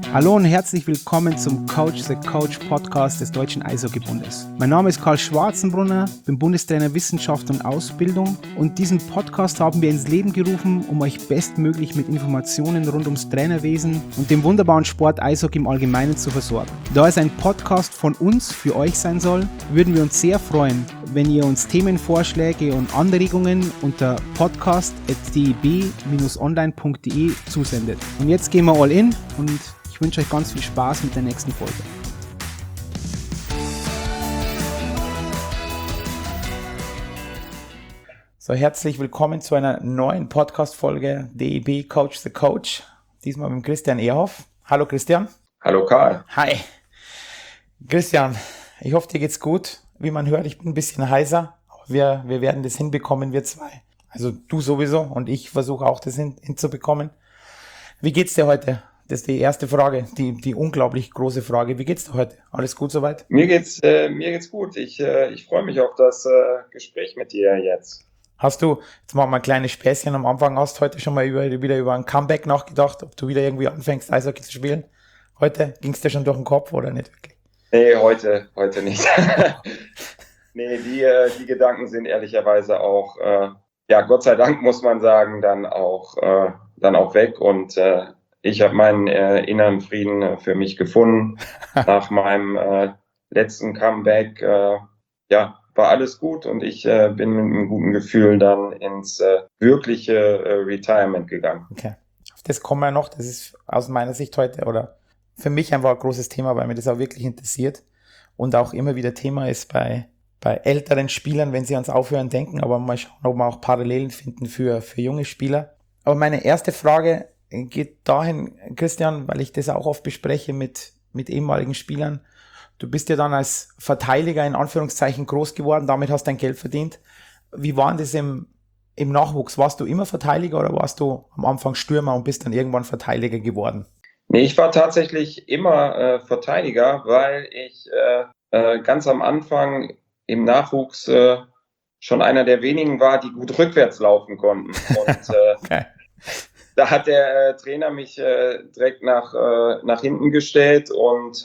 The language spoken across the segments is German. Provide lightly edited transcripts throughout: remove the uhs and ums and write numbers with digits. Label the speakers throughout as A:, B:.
A: Hallo und herzlich willkommen zum Coach the Coach Podcast des Deutschen Eishockeybundes. Mein Name ist Karl Schwarzenbrunner, bin Bundestrainer Wissenschaft und Ausbildung und diesen Podcast haben wir ins Leben gerufen, um euch bestmöglich mit Informationen rund ums Trainerwesen und dem wunderbaren Sport Eishockey im Allgemeinen zu versorgen. Da es ein Podcast von uns für euch sein soll, würden wir uns sehr freuen, wenn ihr uns Themenvorschläge und Anregungen unter podcast@deb-online.de zusendet. Und jetzt gehen wir all in und ich wünsche euch ganz viel Spaß mit der nächsten Folge. So, herzlich willkommen zu einer neuen Podcast-Folge DEB Coach the Coach. Diesmal mit Christian Ehrhoff. Hallo Christian.
B: Hallo Karl.
A: Hi. Christian, ich hoffe, dir geht's gut. Wie man hört, ich bin ein bisschen heiser. Aber wir werden das hinbekommen, wir zwei. Also du sowieso und ich versuche auch das hinzubekommen. Wie geht's dir heute? Das ist die erste Frage, die unglaublich große Frage. Wie geht's dir heute? Alles gut soweit?
B: Mir geht's gut. Ich freue mich auf das Gespräch mit dir jetzt.
A: Hast du, jetzt machen wir ein kleines Späßchen am Anfang, hast heute schon mal wieder über ein Comeback nachgedacht, ob du wieder irgendwie anfängst, Eishockey zu spielen? Heute? Ging's dir schon durch den Kopf oder nicht wirklich?
B: Nee, heute nicht. Nee, die Gedanken sind ehrlicherweise auch, Gott sei Dank muss man sagen, dann auch weg und ich habe meinen inneren Frieden für mich gefunden. Nach meinem letzten Comeback, war alles gut und ich bin mit einem guten Gefühl dann ins wirkliche Retirement gegangen.
A: Okay, auf das kommen wir noch. Das ist aus meiner Sicht heute oder für mich einfach ein großes Thema, weil mir das auch wirklich interessiert und auch immer wieder Thema ist bei älteren Spielern, wenn sie ans Aufhören denken, aber mal schauen, ob wir auch Parallelen finden für junge Spieler. Aber meine erste Frage geht dahin, Christian, weil ich das auch oft bespreche mit ehemaligen Spielern. Du bist ja dann als Verteidiger in Anführungszeichen groß geworden, damit hast dein Geld verdient. Wie war denn das im Nachwuchs? Warst du immer Verteidiger oder warst du am Anfang Stürmer und bist dann irgendwann Verteidiger geworden?
B: Nee, ich war tatsächlich immer Verteidiger, weil ich ganz am Anfang im Nachwuchs schon einer der wenigen war, die gut rückwärts laufen konnten. Und
A: okay.
B: Da hat der Trainer mich direkt nach hinten gestellt und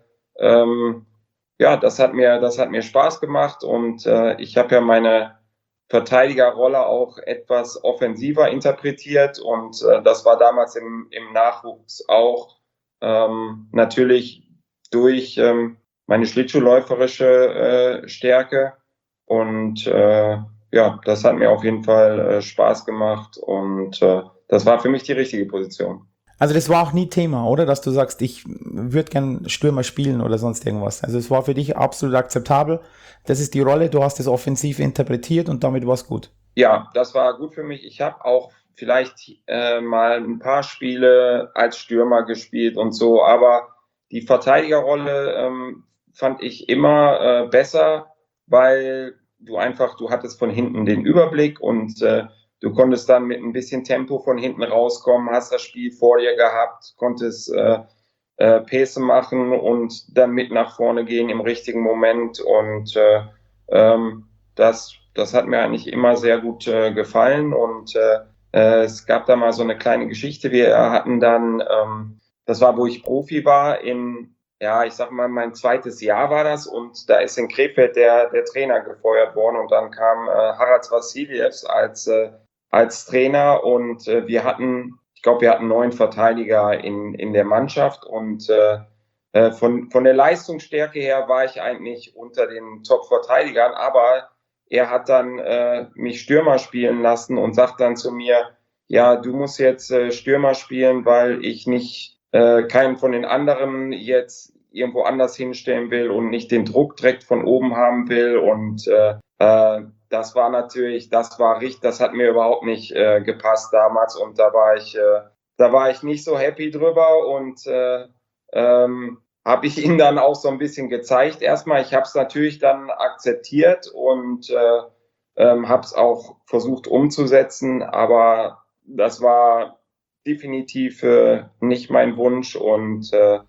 B: das hat mir Spaß gemacht und ich habe ja meine Verteidigerrolle auch etwas offensiver interpretiert und das war damals im Nachwuchs auch natürlich durch meine schlittschuhläuferische Stärke und das hat mir auf jeden Fall Spaß gemacht und das war für mich die richtige Position.
A: Also das war auch nie Thema, oder? Dass du sagst, ich würde gern Stürmer spielen oder sonst irgendwas. Also es war für dich absolut akzeptabel. Das ist die Rolle, du hast es offensiv interpretiert und damit war es gut.
B: Ja, das war gut für mich. Ich habe auch vielleicht mal ein paar Spiele als Stürmer gespielt und so, aber die Verteidigerrolle fand ich immer besser, weil du hattest von hinten den Überblick und du konntest dann mit ein bisschen Tempo von hinten rauskommen, hast das Spiel vor dir gehabt, konntest Pässe machen und dann mit nach vorne gehen im richtigen Moment. Und das hat mir eigentlich immer sehr gut gefallen. Und es gab da mal so eine kleine Geschichte. Wir hatten dann, das war, wo ich Profi war, mein zweites Jahr war das und da ist in Krefeld der Trainer gefeuert worden und dann kam Harald Vassiljevs als Trainer und wir hatten 9 Verteidiger in der Mannschaft und von der Leistungsstärke her war ich eigentlich unter den Top-Verteidigern, aber er hat dann mich Stürmer spielen lassen und sagt dann zu mir, ja, du musst jetzt Stürmer spielen, weil ich nicht keinen von den anderen jetzt irgendwo anders hinstellen will und nicht den Druck direkt von oben haben will und das hat mir überhaupt nicht gepasst damals und da war ich nicht so happy drüber und habe ich ihm dann auch so ein bisschen gezeigt. Erstmal, ich habe es natürlich dann akzeptiert und habe es auch versucht umzusetzen, aber das war definitiv nicht mein Wunsch und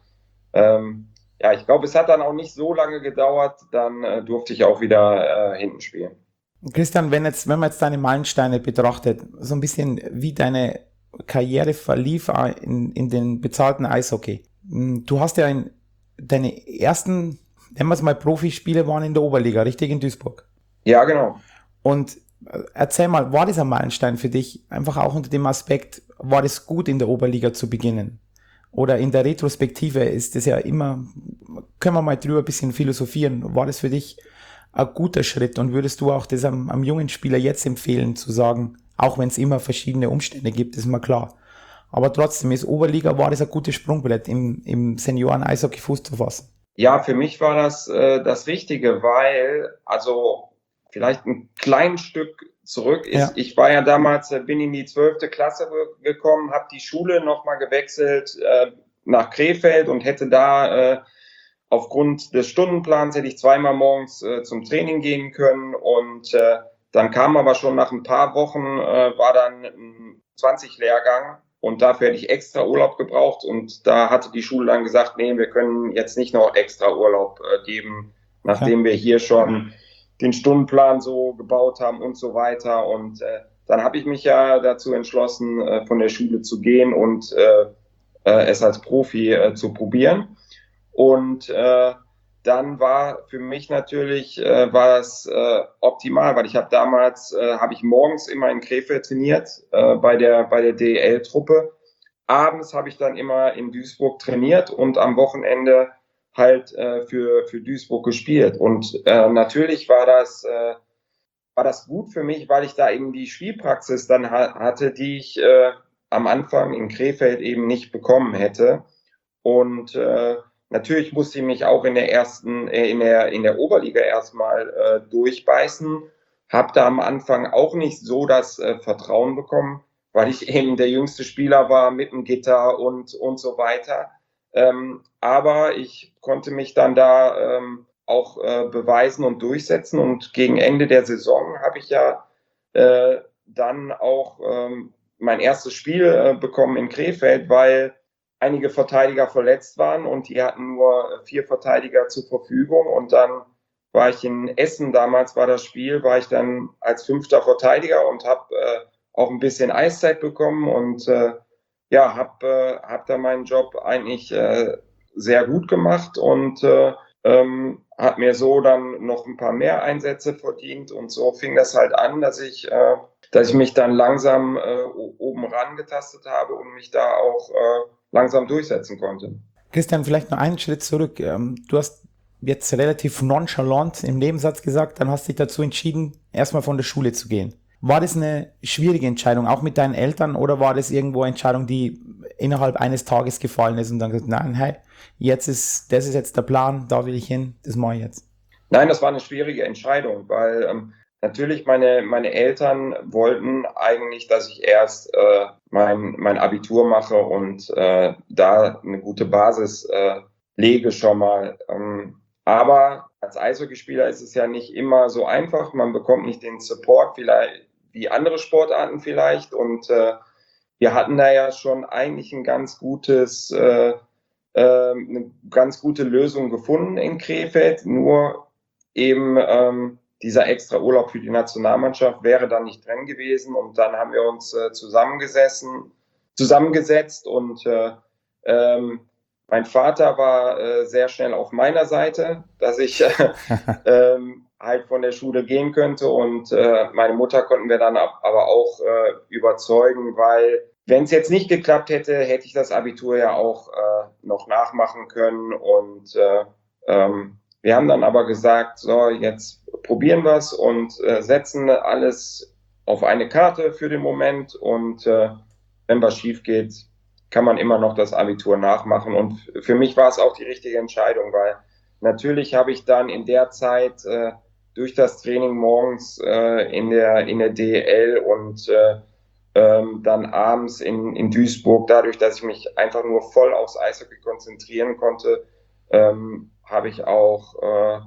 B: ich glaube, es hat dann auch nicht so lange gedauert, dann durfte ich auch wieder hinten spielen.
A: Christian, wenn man jetzt deine Meilensteine betrachtet, so ein bisschen wie deine Karriere verlief in den bezahlten Eishockey. Du hast ja deine ersten, nennen wir es mal Profispiele, waren in der Oberliga, richtig, in Duisburg.
B: Ja, genau.
A: Und erzähl mal, war das ein Meilenstein für dich? Einfach auch unter dem Aspekt, war das gut in der Oberliga zu beginnen? Oder in der Retrospektive ist das ja immer, können wir mal drüber ein bisschen philosophieren, war das für dich ein guter Schritt und würdest du auch das am jungen Spieler jetzt empfehlen, zu sagen, auch wenn es immer verschiedene Umstände gibt, ist mir klar. Aber trotzdem ist Oberliga, war das ein gutes Sprungbrett im Senioren-Eishockey Fuß zu fassen.
B: Ja, für mich war das das Richtige, weil, also vielleicht ein kleines Stück zurück ist,
A: Ja.
B: ich war ja damals, bin in die 12. Klasse gekommen, habe die Schule nochmal gewechselt nach Krefeld und hätte da aufgrund des Stundenplans hätte ich zweimal morgens zum Training gehen können und dann kam aber schon nach ein paar Wochen, war dann ein 20-Lehrgang und dafür hätte ich extra Urlaub gebraucht und da hatte die Schule dann gesagt, nee, wir können jetzt nicht noch extra Urlaub geben, nachdem wir hier schon den Stundenplan so gebaut haben und so weiter. Und dann habe ich mich ja dazu entschlossen, von der Schule zu gehen und es als Profi zu probieren. Und dann war für mich natürlich war es optimal, weil ich habe damals habe ich morgens immer in Krefeld trainiert bei der DEL-Truppe. Abends habe ich dann immer in Duisburg trainiert und am Wochenende halt für Duisburg gespielt. Und natürlich war das gut für mich, weil ich da eben die Spielpraxis dann hatte, die ich am Anfang in Krefeld eben nicht bekommen hätte. Und natürlich musste ich mich auch in der Oberliga erstmal durchbeißen. Habe da am Anfang auch nicht so das Vertrauen bekommen, weil ich eben der jüngste Spieler war mit dem Gitter und so weiter. Aber ich konnte mich dann da auch beweisen und durchsetzen. Und gegen Ende der Saison habe ich ja dann auch mein erstes Spiel bekommen in Krefeld, weil einige Verteidiger verletzt waren und die hatten nur 4 Verteidiger zur Verfügung. Und dann war ich in Essen, damals war das Spiel, war ich dann als 5. Verteidiger und habe auch ein bisschen Eiszeit bekommen und ja, hab da meinen Job eigentlich sehr gut gemacht und hat mir so dann noch ein paar mehr Einsätze verdient und so fing das halt an, dass ich mich dann langsam oben rangetastet habe und mich da auch langsam durchsetzen konnte.
A: Christian, vielleicht noch einen Schritt zurück. Du hast jetzt relativ nonchalant im Nebensatz gesagt, dann hast du dich dazu entschieden, erstmal von der Schule zu gehen. War das eine schwierige Entscheidung, auch mit deinen Eltern, oder war das irgendwo eine Entscheidung, die innerhalb eines Tages gefallen ist und dann gesagt, nein, hey, das ist jetzt der Plan, da will ich hin, das mache ich jetzt?
B: Nein, das war eine schwierige Entscheidung, weil natürlich meine Eltern wollten eigentlich, dass ich erst mein Abitur mache und da eine gute Basis lege schon mal. Aber als Eishockeyspieler ist es ja nicht immer so einfach. Man bekommt nicht den Support vielleicht wie andere Sportarten vielleicht. Und wir hatten da ja schon eigentlich eine ganz gute Lösung gefunden in Krefeld. Nur eben dieser extra Urlaub für die Nationalmannschaft wäre dann nicht drin gewesen. Und dann haben wir uns zusammengesetzt und mein Vater war sehr schnell auf meiner Seite, dass ich halt von der Schule gehen könnte und meine Mutter konnten wir dann aber auch überzeugen, weil wenn es jetzt nicht geklappt hätte, hätte ich das Abitur ja auch noch nachmachen können und wir haben dann aber gesagt, so jetzt probieren wir es und setzen alles auf eine Karte für den Moment und wenn was schief geht, kann man immer noch das Abitur nachmachen. Und für mich war es auch die richtige Entscheidung, weil natürlich habe ich dann in der Zeit durch das Training morgens in der DEL und dann abends in Duisburg, dadurch, dass ich mich einfach nur voll aufs Eishockey konzentrieren konnte, habe ich auch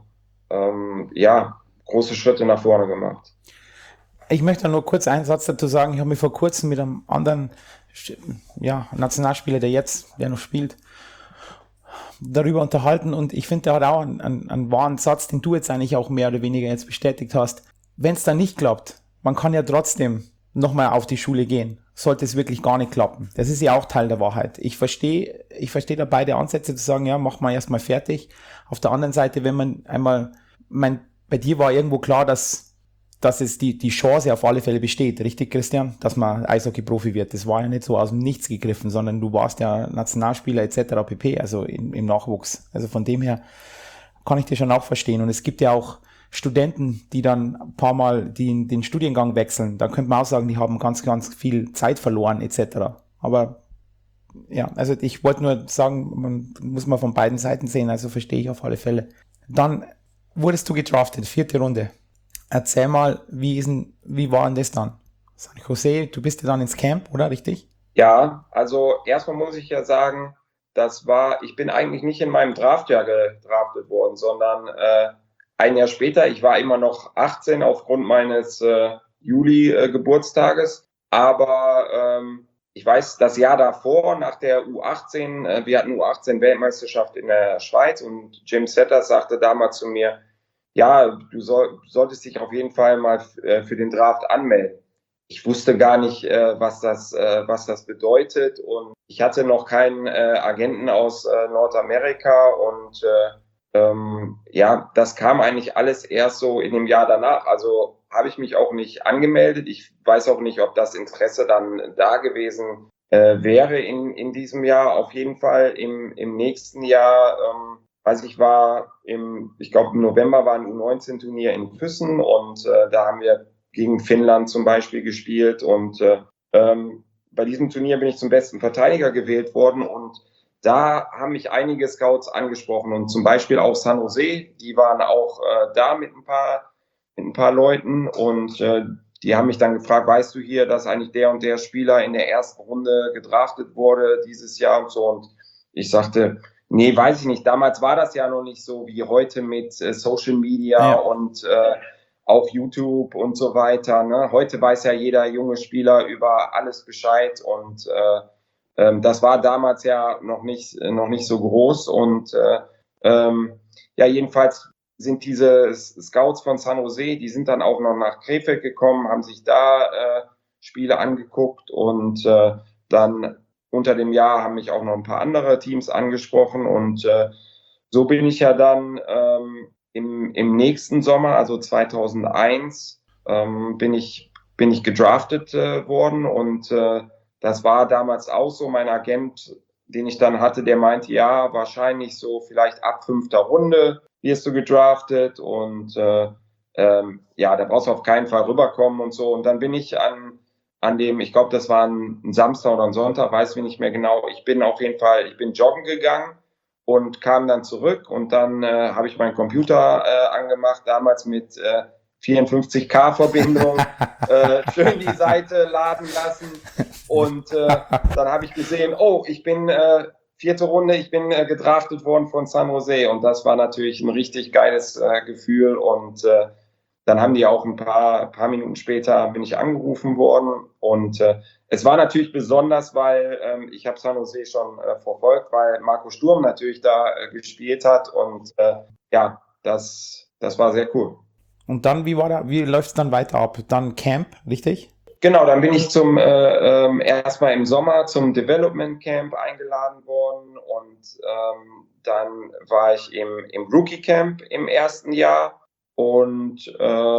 B: große Schritte nach vorne gemacht.
A: Ich möchte nur kurz einen Satz dazu sagen. Ich habe mich vor kurzem mit einem anderen Nationalspieler, der noch spielt, darüber unterhalten und ich finde, der hat auch einen wahren Satz, den du jetzt eigentlich auch mehr oder weniger jetzt bestätigt hast. Wenn es dann nicht klappt, man kann ja trotzdem nochmal auf die Schule gehen. sollte es wirklich gar nicht klappen. Das ist ja auch Teil der Wahrheit. Ich verstehe da beide Ansätze zu sagen, ja, mach mal erstmal fertig. Auf der anderen Seite, wenn man einmal, bei dir war irgendwo klar, dass es die Chance auf alle Fälle besteht, richtig, Christian? Dass man Eishockey-Profi wird. Das war ja nicht so aus dem Nichts gegriffen, sondern du warst ja Nationalspieler etc. pp., also im Nachwuchs. Also von dem her kann ich dir schon auch verstehen. Und es gibt ja auch Studenten, die dann ein paar Mal den Studiengang wechseln. Da könnte man auch sagen, die haben ganz, ganz viel Zeit verloren etc. Aber ja, also ich wollte nur sagen, muss man von beiden Seiten sehen, also verstehe ich auf alle Fälle. Dann wurdest du gedraftet, 4. Runde. Erzähl mal, wie war denn das dann? San Jose, du bist ja dann ins Camp, oder? Richtig?
B: Ja, also erstmal muss ich ja sagen, ich bin eigentlich nicht in meinem Draftjahr gedraftet worden, sondern ein Jahr später. Ich war immer noch 18 aufgrund meines Juli-Geburtstages, aber ich weiß, das Jahr davor, nach der U18, wir hatten U18-Weltmeisterschaft in der Schweiz und Jim Setters sagte damals zu mir, ja, du solltest dich auf jeden Fall mal für den Draft anmelden. Ich wusste gar nicht, was das bedeutet, und ich hatte noch keinen Agenten aus Nordamerika, und ja, das kam eigentlich alles erst so in dem Jahr danach. Also habe ich mich auch nicht angemeldet. Ich weiß auch nicht, ob das Interesse dann da gewesen wäre in diesem Jahr. Auf jeden Fall im nächsten Jahr, ich glaube im November war ein U19-Turnier in Füssen, und da haben wir gegen Finnland zum Beispiel gespielt, und bei diesem Turnier bin ich zum besten Verteidiger gewählt worden, und da haben mich einige Scouts angesprochen, und zum Beispiel auch San Jose, die waren auch da mit ein paar Leuten, und die haben mich dann gefragt, weißt du hier, dass eigentlich der und der Spieler in der ersten Runde gedraftet wurde dieses Jahr und so, und ich sagte, nee, weiß ich nicht. Damals war das ja noch nicht so wie heute mit Social Media und auf YouTube und so weiter. Ne? Heute weiß ja jeder junge Spieler über alles Bescheid, und das war damals ja noch nicht so groß, und ja, jedenfalls sind diese Scouts von San Jose, die sind dann auch noch nach Krefeld gekommen, haben sich da Spiele angeguckt, und dann unter dem Jahr haben mich auch noch ein paar andere Teams angesprochen, und so bin ich ja dann im nächsten Sommer, also 2001, bin ich gedraftet worden, und das war damals auch so. Mein Agent, den ich dann hatte, der meinte, ja, wahrscheinlich so vielleicht ab 5. Runde wirst du gedraftet, und ja, da brauchst du auf keinen Fall rüberkommen und so. Und dann bin ich an dem, ich glaube, das war ein Samstag oder ein Sonntag, weiß ich nicht mehr genau. Ich bin joggen gegangen und kam dann zurück, und dann habe ich meinen Computer angemacht, damals mit 54K-Verbindung, schön die Seite laden lassen, und dann habe ich gesehen, oh, ich bin 4. Runde, ich bin gedraftet worden von San Jose, und das war natürlich ein richtig geiles Gefühl, und dann haben die auch ein paar Minuten später bin ich angerufen worden, und es war natürlich besonders, weil ich habe San Jose schon verfolgt, weil Marco Sturm natürlich da gespielt hat, und ja, das war sehr cool.
A: Und dann, wie läuft es dann weiter ab? Dann Camp, richtig?
B: Genau, dann bin ich erstmal im Sommer zum Development Camp eingeladen worden, und dann war ich im Rookie Camp im ersten Jahr, und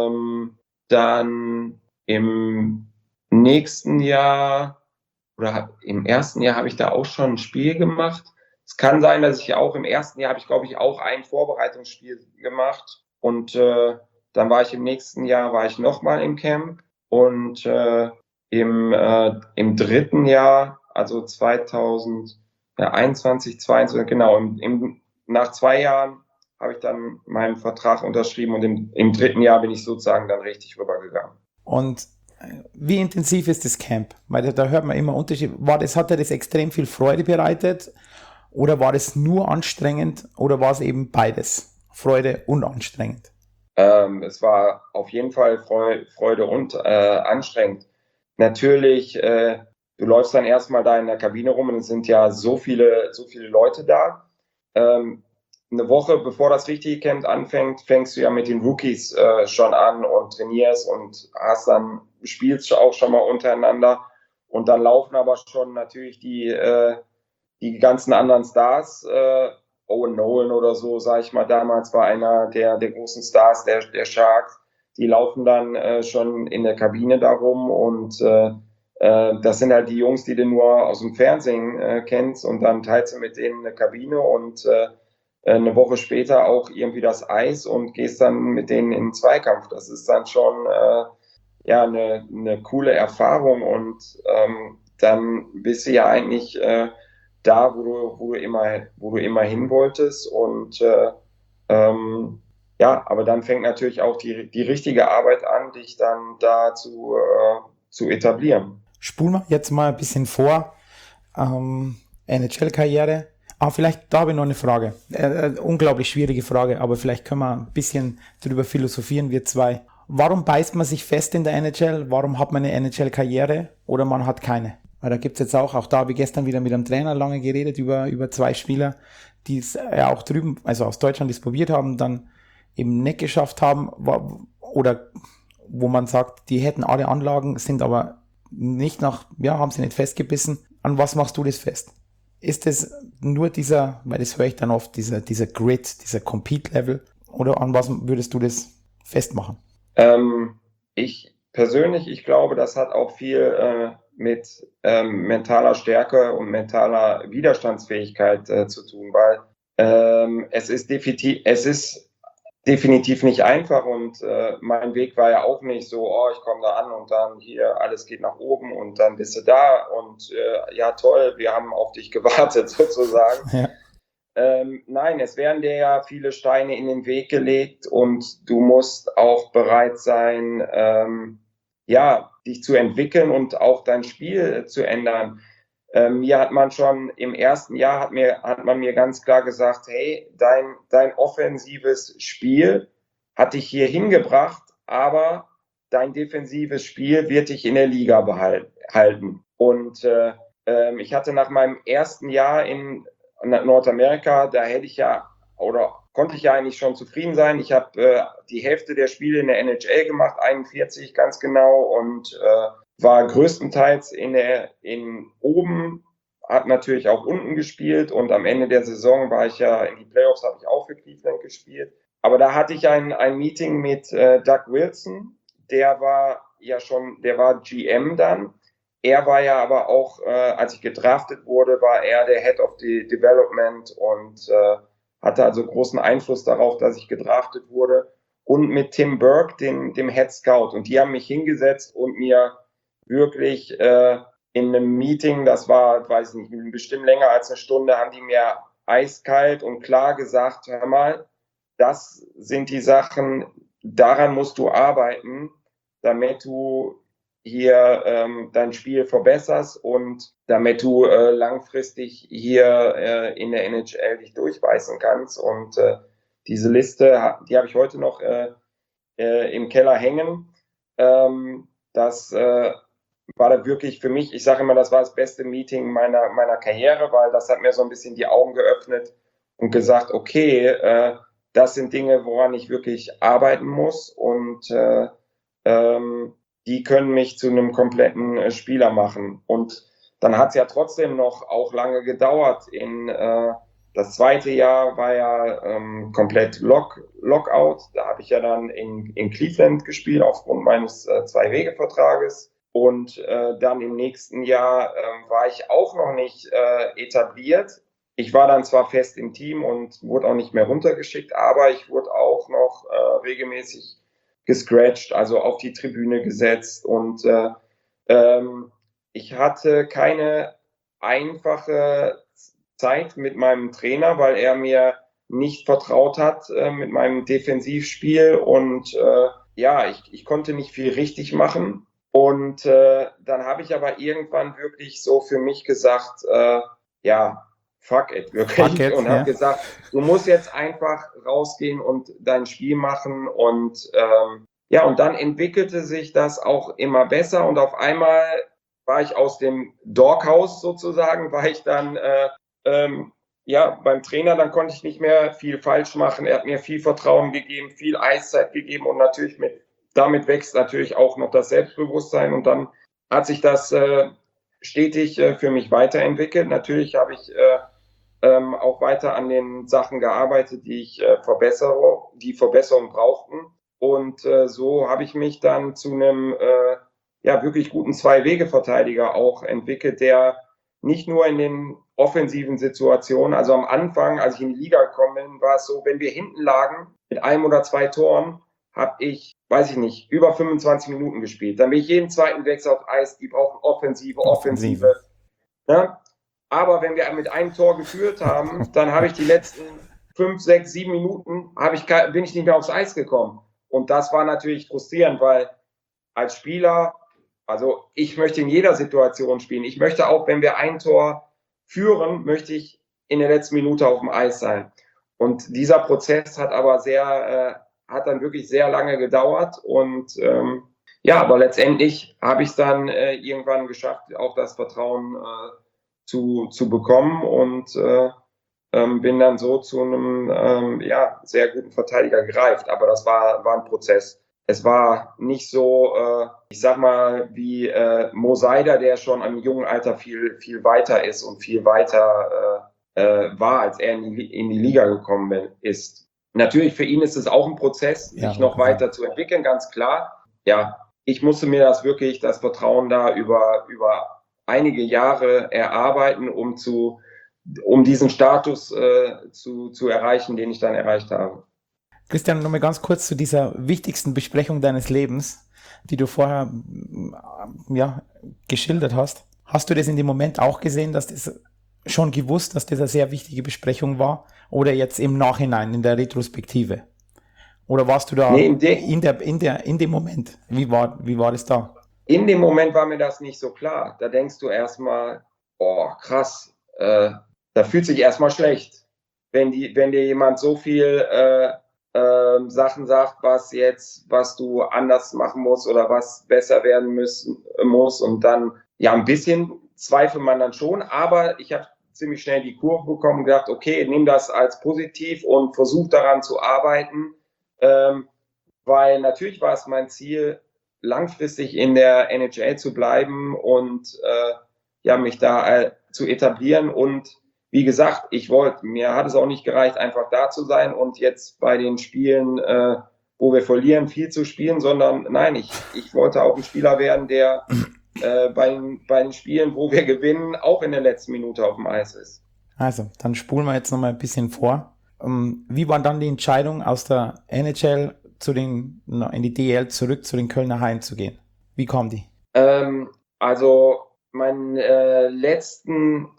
B: dann im nächsten Jahr oder im ersten Jahr habe ich da auch schon ein Spiel gemacht. Es kann sein, dass ich auch im ersten Jahr habe ich, glaube ich, auch ein Vorbereitungsspiel gemacht, und dann war ich im nächsten Jahr nochmal im Camp, und im dritten Jahr, also 2021, 22, genau, nach 2 Jahren habe ich dann meinen Vertrag unterschrieben, und im dritten Jahr bin ich sozusagen dann richtig rübergegangen.
A: Und wie intensiv ist das Camp? Weil da hört man immer Unterschied. Hat dir das extrem viel Freude bereitet, oder war das nur anstrengend, oder war es eben beides? Freude und anstrengend?
B: Es war auf jeden Fall Freude und anstrengend. Natürlich, du läufst dann erstmal da in der Kabine rum, und es sind ja so viele Leute da. Eine Woche bevor das richtige Camp anfängt, fängst du ja mit den Rookies schon an und trainierst und spielst auch schon mal untereinander. Und dann laufen aber schon natürlich die ganzen anderen Stars, Owen Nolan oder so, sag ich mal, damals war einer der großen Stars der Sharks, die laufen dann schon in der Kabine darum und das sind halt die Jungs, die du nur aus dem Fernsehen kennst und dann teilst du mit denen eine Kabine und eine Woche später auch irgendwie das Eis und gehst dann mit denen in den Zweikampf. Das ist dann schon ja eine coole Erfahrung und dann bist du ja eigentlich da, wo du immer hin wolltest und ja, aber dann fängt natürlich auch die richtige Arbeit an, dich dann da zu etablieren.
A: Spulen wir jetzt mal ein bisschen vor. NHL-Karriere. Vielleicht, da habe ich noch eine Frage. Unglaublich schwierige Frage, aber vielleicht können wir ein bisschen drüber philosophieren, wir zwei. Warum beißt man sich fest in der NHL? Warum hat man eine NHL-Karriere oder man hat keine? Weil da gibt es jetzt auch da habe ich gestern wieder mit einem Trainer lange geredet über zwei Spieler, die es ja auch drüben, also aus Deutschland, das probiert haben, dann eben nicht geschafft haben oder wo man sagt, die hätten alle Anlagen, sind aber nicht haben sie nicht festgebissen. An was machst du das fest? Ist es nur dieser, weil das höre ich dann oft, dieser Grit, dieser Compete-Level, oder an was würdest du das festmachen?
B: Ich persönlich, ich glaube, das hat auch viel mit mentaler Stärke und mentaler Widerstandsfähigkeit zu tun, weil es ist definitiv nicht einfach und mein Weg war ja auch nicht so, oh, ich komme da an und dann hier alles geht nach oben und dann bist du da und ja toll, wir haben auf dich gewartet sozusagen.
A: Ja.
B: Nein, es werden dir ja viele Steine in den Weg gelegt und du musst auch bereit sein, ja, dich zu entwickeln und auch dein Spiel zu ändern. Mir hat man schon im ersten Jahr hat man mir ganz klar gesagt, hey, dein offensives Spiel hat dich hier hingebracht, aber dein defensives Spiel wird dich in der Liga halten. Und ich hatte nach meinem ersten Jahr in Nordamerika, da hätte ich ja oder konnte ich ja eigentlich schon zufrieden sein. Ich habe die Hälfte der Spiele in der NHL gemacht, 41 ganz genau, und war größtenteils in oben, habe natürlich auch unten gespielt und am Ende der Saison war ich ja in die Playoffs, habe ich auch für Cleveland gespielt. Aber da hatte ich ein Meeting mit Doug Wilson, der war GM dann. Er war ja aber auch, als ich gedraftet wurde, war er der Head of the Development und hatte also großen Einfluss darauf, dass ich gedraftet wurde. Und mit Tim Burke, dem Head Scout. Und die haben mich hingesetzt und mir wirklich in einem Meeting, das war, weiß ich nicht, bestimmt länger als eine Stunde, haben die mir eiskalt und klar gesagt, hör mal, das sind die Sachen, daran musst du arbeiten, damit du hier dein Spiel verbesserst und damit du langfristig hier in der NHL dich durchbeißen kannst. Und diese Liste, die habe ich heute noch im Keller hängen. Das war da wirklich für mich, ich sage immer, das war das beste Meeting meiner Karriere, weil das hat mir so ein bisschen die Augen geöffnet und gesagt, okay, das sind Dinge, woran ich wirklich arbeiten muss und die können mich zu einem kompletten Spieler machen. Und dann hat es ja trotzdem noch auch lange gedauert. Das zweite Jahr war ja komplett Lockout. Da habe ich ja dann in Cleveland gespielt aufgrund meines Zwei-Wege-Vertrages. Und dann im nächsten Jahr war ich auch noch nicht etabliert. Ich war dann zwar fest im Team und wurde auch nicht mehr runtergeschickt, aber ich wurde auch noch regelmäßig gescratcht, also auf die Tribüne gesetzt. Und ich hatte keine einfache Zeit mit meinem Trainer, weil er mir nicht vertraut hat mit meinem Defensivspiel. Und ja, ich konnte nicht viel richtig machen. Und dann habe ich aber irgendwann wirklich so für mich gesagt, ja, fuck it, wirklich.
A: Fuck it,
B: und habe gesagt, du musst jetzt einfach rausgehen und dein Spiel machen. Und ja, und dann entwickelte sich das auch immer besser. Und auf einmal war ich aus dem Doghouse sozusagen, war ich dann ja, beim Trainer, dann konnte ich nicht mehr viel falsch machen. Er hat mir viel Vertrauen gegeben, viel Eiszeit gegeben und natürlich damit wächst natürlich auch noch das Selbstbewusstsein und dann hat sich das stetig für mich weiterentwickelt. Natürlich habe ich auch weiter an den Sachen gearbeitet, die Verbesserung brauchten. Und so habe ich mich dann zu einem ja, wirklich guten Zwei-Wege-Verteidiger auch entwickelt, der nicht nur in den offensiven Situationen, also am Anfang, als ich in die Liga gekommen bin, war es so, wenn wir hinten lagen mit 1 oder 2 Toren, habe ich, weiß ich nicht, über 25 Minuten gespielt. Dann bin ich jeden zweiten Wechsel auf Eis, die brauchen Offensive. Ne? Aber wenn wir mit einem Tor geführt haben, dann habe ich die letzten 5, 6, 7 Minuten, bin ich nicht mehr aufs Eis gekommen. Und das war natürlich frustrierend, weil als Spieler, also ich möchte in jeder Situation spielen. Ich möchte auch, wenn wir ein Tor führen, möchte ich in der letzten Minute auf dem Eis sein. Und dieser Prozess hat aber hat dann wirklich sehr lange gedauert. Und ja, aber letztendlich habe ich es dann irgendwann geschafft, auch das Vertrauen zu bekommen und bin dann so zu einem ja, sehr guten Verteidiger gereift. Aber das war ein Prozess. Es war nicht so, ich sag mal, wie Mo Seider, der schon im jungen Alter viel weiter ist und viel weiter war, als er in die Liga gekommen ist. Natürlich für ihn ist es auch ein Prozess, sich noch weiter zu entwickeln, ganz klar. Ja, ich musste mir das Vertrauen da über einige Jahre erarbeiten, um diesen Status zu erreichen, den ich dann erreicht habe.
A: Christian, nochmal ganz kurz zu dieser wichtigsten Besprechung deines Lebens, die du vorher ja, geschildert hast. Hast du das in dem Moment auch gesehen, dass das schon gewusst, dass das eine sehr wichtige Besprechung war? Oder jetzt im Nachhinein, in der Retrospektive? Oder warst du da in dem Moment? Wie war das da?
B: In dem Moment war mir das nicht so klar. Da denkst du erstmal, oh krass, da fühlt sich erstmal schlecht, wenn dir jemand so viel Sachen sagt, was du anders machen musst oder was besser werden muss. Und dann, ja, ein bisschen zweifelt man dann schon, aber ich habe ziemlich schnell die Kurve bekommen und gedacht, okay, nimm das als positiv und versuch daran zu arbeiten, weil natürlich war es mein Ziel, langfristig in der NHL zu bleiben und ja, mich da zu etablieren. Und wie gesagt, mir hat es auch nicht gereicht, einfach da zu sein und jetzt bei den Spielen, wo wir verlieren, viel zu spielen, sondern nein, ich wollte auch ein Spieler werden, der bei den Spielen, wo wir gewinnen, auch in der letzten Minute auf dem Eis ist.
A: Also, dann spulen wir jetzt nochmal ein bisschen vor. Wie war dann die Entscheidung, aus der NHL in die DEL zurück zu den Kölner Haien zu gehen? Wie kam die?
B: Also, meine letzten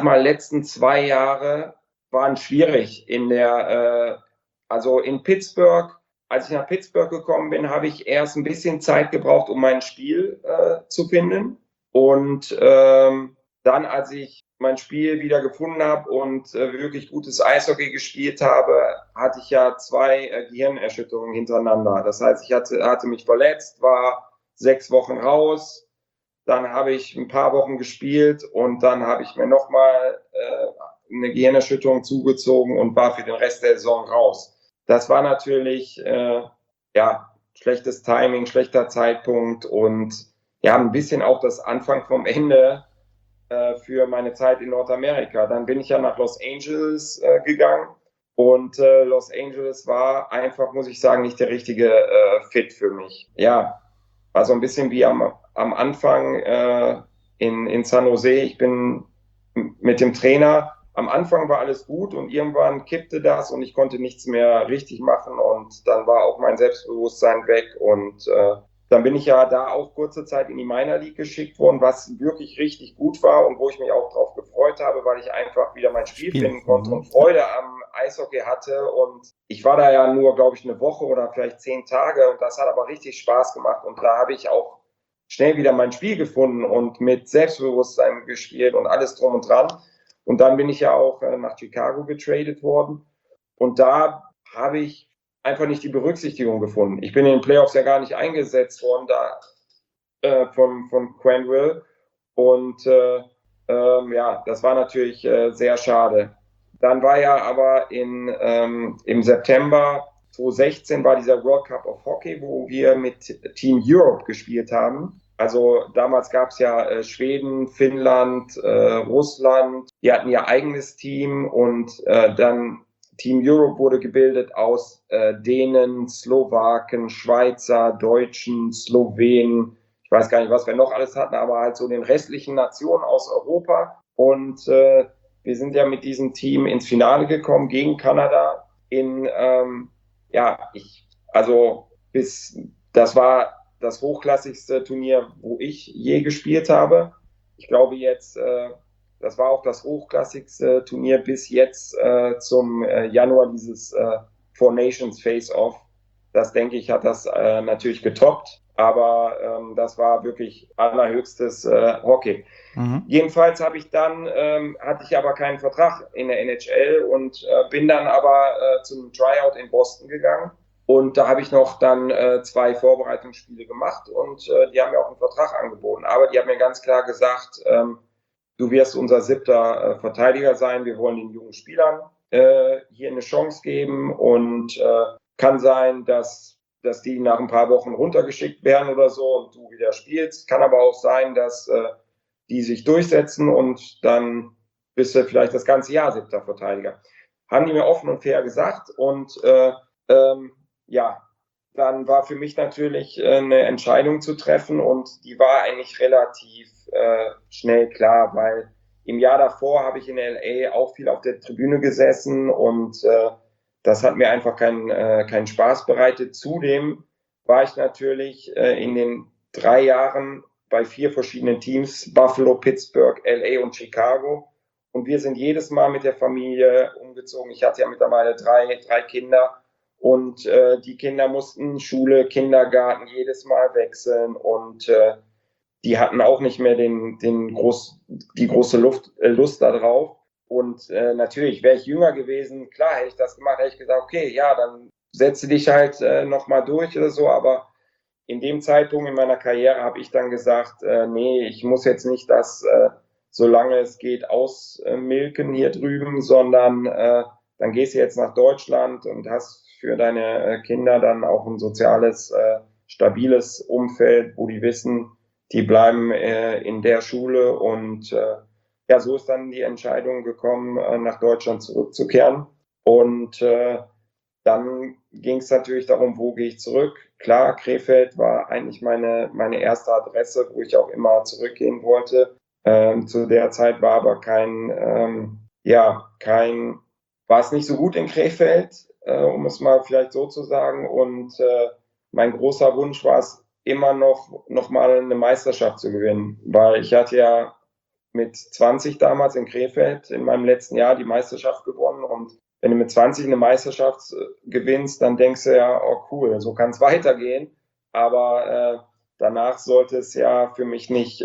B: 2 Jahre waren schwierig also in Pittsburgh. Als ich nach Pittsburgh gekommen bin, habe ich erst ein bisschen Zeit gebraucht, um mein Spiel zu finden. Und dann, als ich mein Spiel wieder gefunden habe und wirklich gutes Eishockey gespielt habe, hatte ich ja 2 Gehirnerschütterungen hintereinander. Das heißt, ich hatte mich verletzt, war 6 Wochen raus. Dann habe ich ein paar Wochen gespielt und dann habe ich mir nochmal eine Gehirnerschütterung zugezogen und war für den Rest der Saison raus. Das war natürlich ja, schlechtes Timing, schlechter Zeitpunkt und ja, ein bisschen auch das Anfang vom Ende für meine Zeit in Nordamerika. Dann bin ich ja nach Los Angeles gegangen und Los Angeles war einfach, muss ich sagen, nicht der richtige Fit für mich. Ja, war so ein bisschen wie am Anfang in San Jose. Ich bin mit dem Trainer, am Anfang war alles gut und irgendwann kippte das und ich konnte nichts mehr richtig machen und dann war auch mein Selbstbewusstsein weg und dann bin ich ja da auch kurze Zeit in die Minor League geschickt worden, was wirklich richtig gut war und wo ich mich auch drauf gefreut habe, weil ich einfach wieder mein Spiel finden konnte und Freude am Eishockey hatte. Und ich war da ja nur, glaube ich, eine Woche oder vielleicht 10 Tage und das hat aber richtig Spaß gemacht. Und da habe ich auch schnell wieder mein Spiel gefunden und mit Selbstbewusstsein gespielt und alles drum und dran. Und dann bin ich ja auch nach Chicago getradet worden. Und da habe ich einfach nicht die Berücksichtigung gefunden. Ich bin in den Playoffs ja gar nicht eingesetzt worden da von Quenneville und ja, das war natürlich sehr schade. Dann war ja aber im September 2016 war dieser World Cup of Hockey, wo wir mit Team Europe gespielt haben Also damals gab es ja Schweden, Finnland, Russland. Die hatten ihr eigenes Team und dann Team Europe wurde gebildet aus Dänen, Slowaken, Schweizer, Deutschen, Slowenen. Ich weiß gar nicht, was wir noch alles hatten, aber halt so den restlichen Nationen aus Europa. Und wir sind ja mit diesem Team ins Finale gekommen gegen Kanada. Also das war das hochklassigste Turnier, wo ich je gespielt habe. Ich glaube das war auch das hochklassigste Turnier bis jetzt zum Januar, dieses Four Nations Face-Off. Das, denke ich, hat das natürlich getoppt, aber das war wirklich allerhöchstes Hockey. Mhm. Jedenfalls hatte ich aber keinen Vertrag in der NHL und bin dann aber zum Tryout in Boston gegangen. Und da habe ich noch dann 2 Vorbereitungsspiele gemacht und die haben mir auch einen Vertrag angeboten. Aber die haben mir ganz klar gesagt, du wirst unser 7. Verteidiger sein. Wir wollen den jungen Spielern hier eine Chance geben und kann sein, dass die nach ein paar Wochen runtergeschickt werden oder so und du wieder spielst. Kann aber auch sein, dass die sich durchsetzen und dann bist du vielleicht das ganze Jahr 7. Verteidiger. Haben die mir offen und fair gesagt und dann war für mich natürlich eine Entscheidung zu treffen und die war eigentlich relativ schnell klar, weil im Jahr davor habe ich in LA auch viel auf der Tribüne gesessen und das hat mir einfach keinen Spaß bereitet. Zudem war ich natürlich in den 3 Jahren bei 4 verschiedenen Teams, Buffalo, Pittsburgh, LA und Chicago. Und wir sind jedes Mal mit der Familie umgezogen. Ich hatte ja mittlerweile drei Kinder. Und die Kinder mussten Schule, Kindergarten jedes Mal wechseln und die hatten auch nicht mehr die große Lust da drauf. Und natürlich, wäre ich jünger gewesen, klar hätte ich das gemacht, hätte ich gesagt, okay, ja, dann setze dich halt nochmal durch oder so. Aber in dem Zeitpunkt in meiner Karriere habe ich dann gesagt, nee, ich muss jetzt nicht das, solange es geht, ausmilken hier drüben, sondern dann gehst du jetzt nach Deutschland und hast für deine Kinder dann auch ein soziales, stabiles Umfeld, wo die wissen, die bleiben in der Schule und so ist dann die Entscheidung gekommen, nach Deutschland zurückzukehren und dann ging es natürlich darum, wo gehe ich zurück. Klar, Krefeld war eigentlich meine erste Adresse, wo ich auch immer zurückgehen wollte. Zu der Zeit war aber war es nicht so gut in Krefeld, um es mal vielleicht so zu sagen. Und mein großer Wunsch war es immer noch mal eine Meisterschaft zu gewinnen, weil ich hatte ja mit 20 damals in Krefeld in meinem letzten Jahr die Meisterschaft gewonnen und wenn du mit 20 eine Meisterschaft gewinnst, dann denkst du ja, oh cool, so kann es weitergehen. Aber danach sollte es ja für mich nicht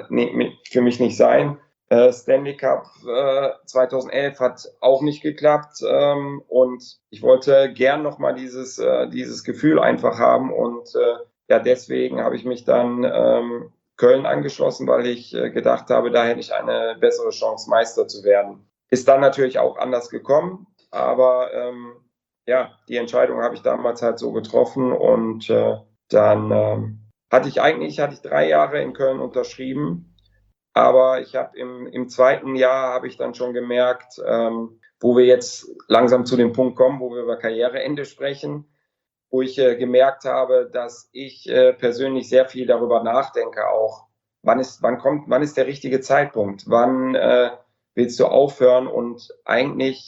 B: sein. Stanley Cup 2011 hat auch nicht geklappt und ich wollte gern nochmal dieses Gefühl einfach haben und deswegen habe ich mich dann Köln angeschlossen, weil ich gedacht habe, da hätte ich eine bessere Chance, Meister zu werden. Ist dann natürlich auch anders gekommen, aber die Entscheidung habe ich damals halt so getroffen und dann hatte ich 3 Jahre in Köln unterschrieben, aber ich habe im 2. Jahr habe ich dann schon gemerkt, wo wir jetzt langsam zu dem Punkt kommen, wo wir über Karriereende sprechen, wo ich gemerkt habe, dass ich persönlich sehr viel darüber nachdenke auch. Wann ist der richtige Zeitpunkt? Wann willst du aufhören? Und eigentlich,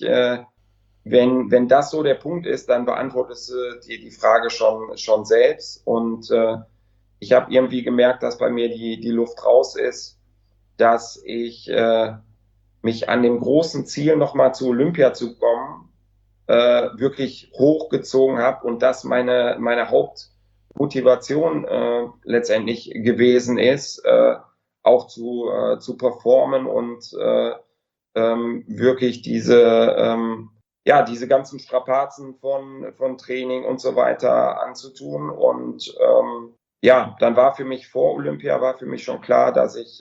B: wenn das so der Punkt ist, dann beantwortest du dir die Frage schon selbst. Und ich habe irgendwie gemerkt, dass bei mir die Luft raus ist, dass ich mich an dem großen Ziel, nochmal zu Olympia zu kommen, wirklich hochgezogen habe und das meine Hauptmotivation letztendlich gewesen ist, auch zu performen und wirklich diese ganzen Strapazen von Training und so weiter anzutun. Und dann war für mich vor Olympia schon klar, dass ich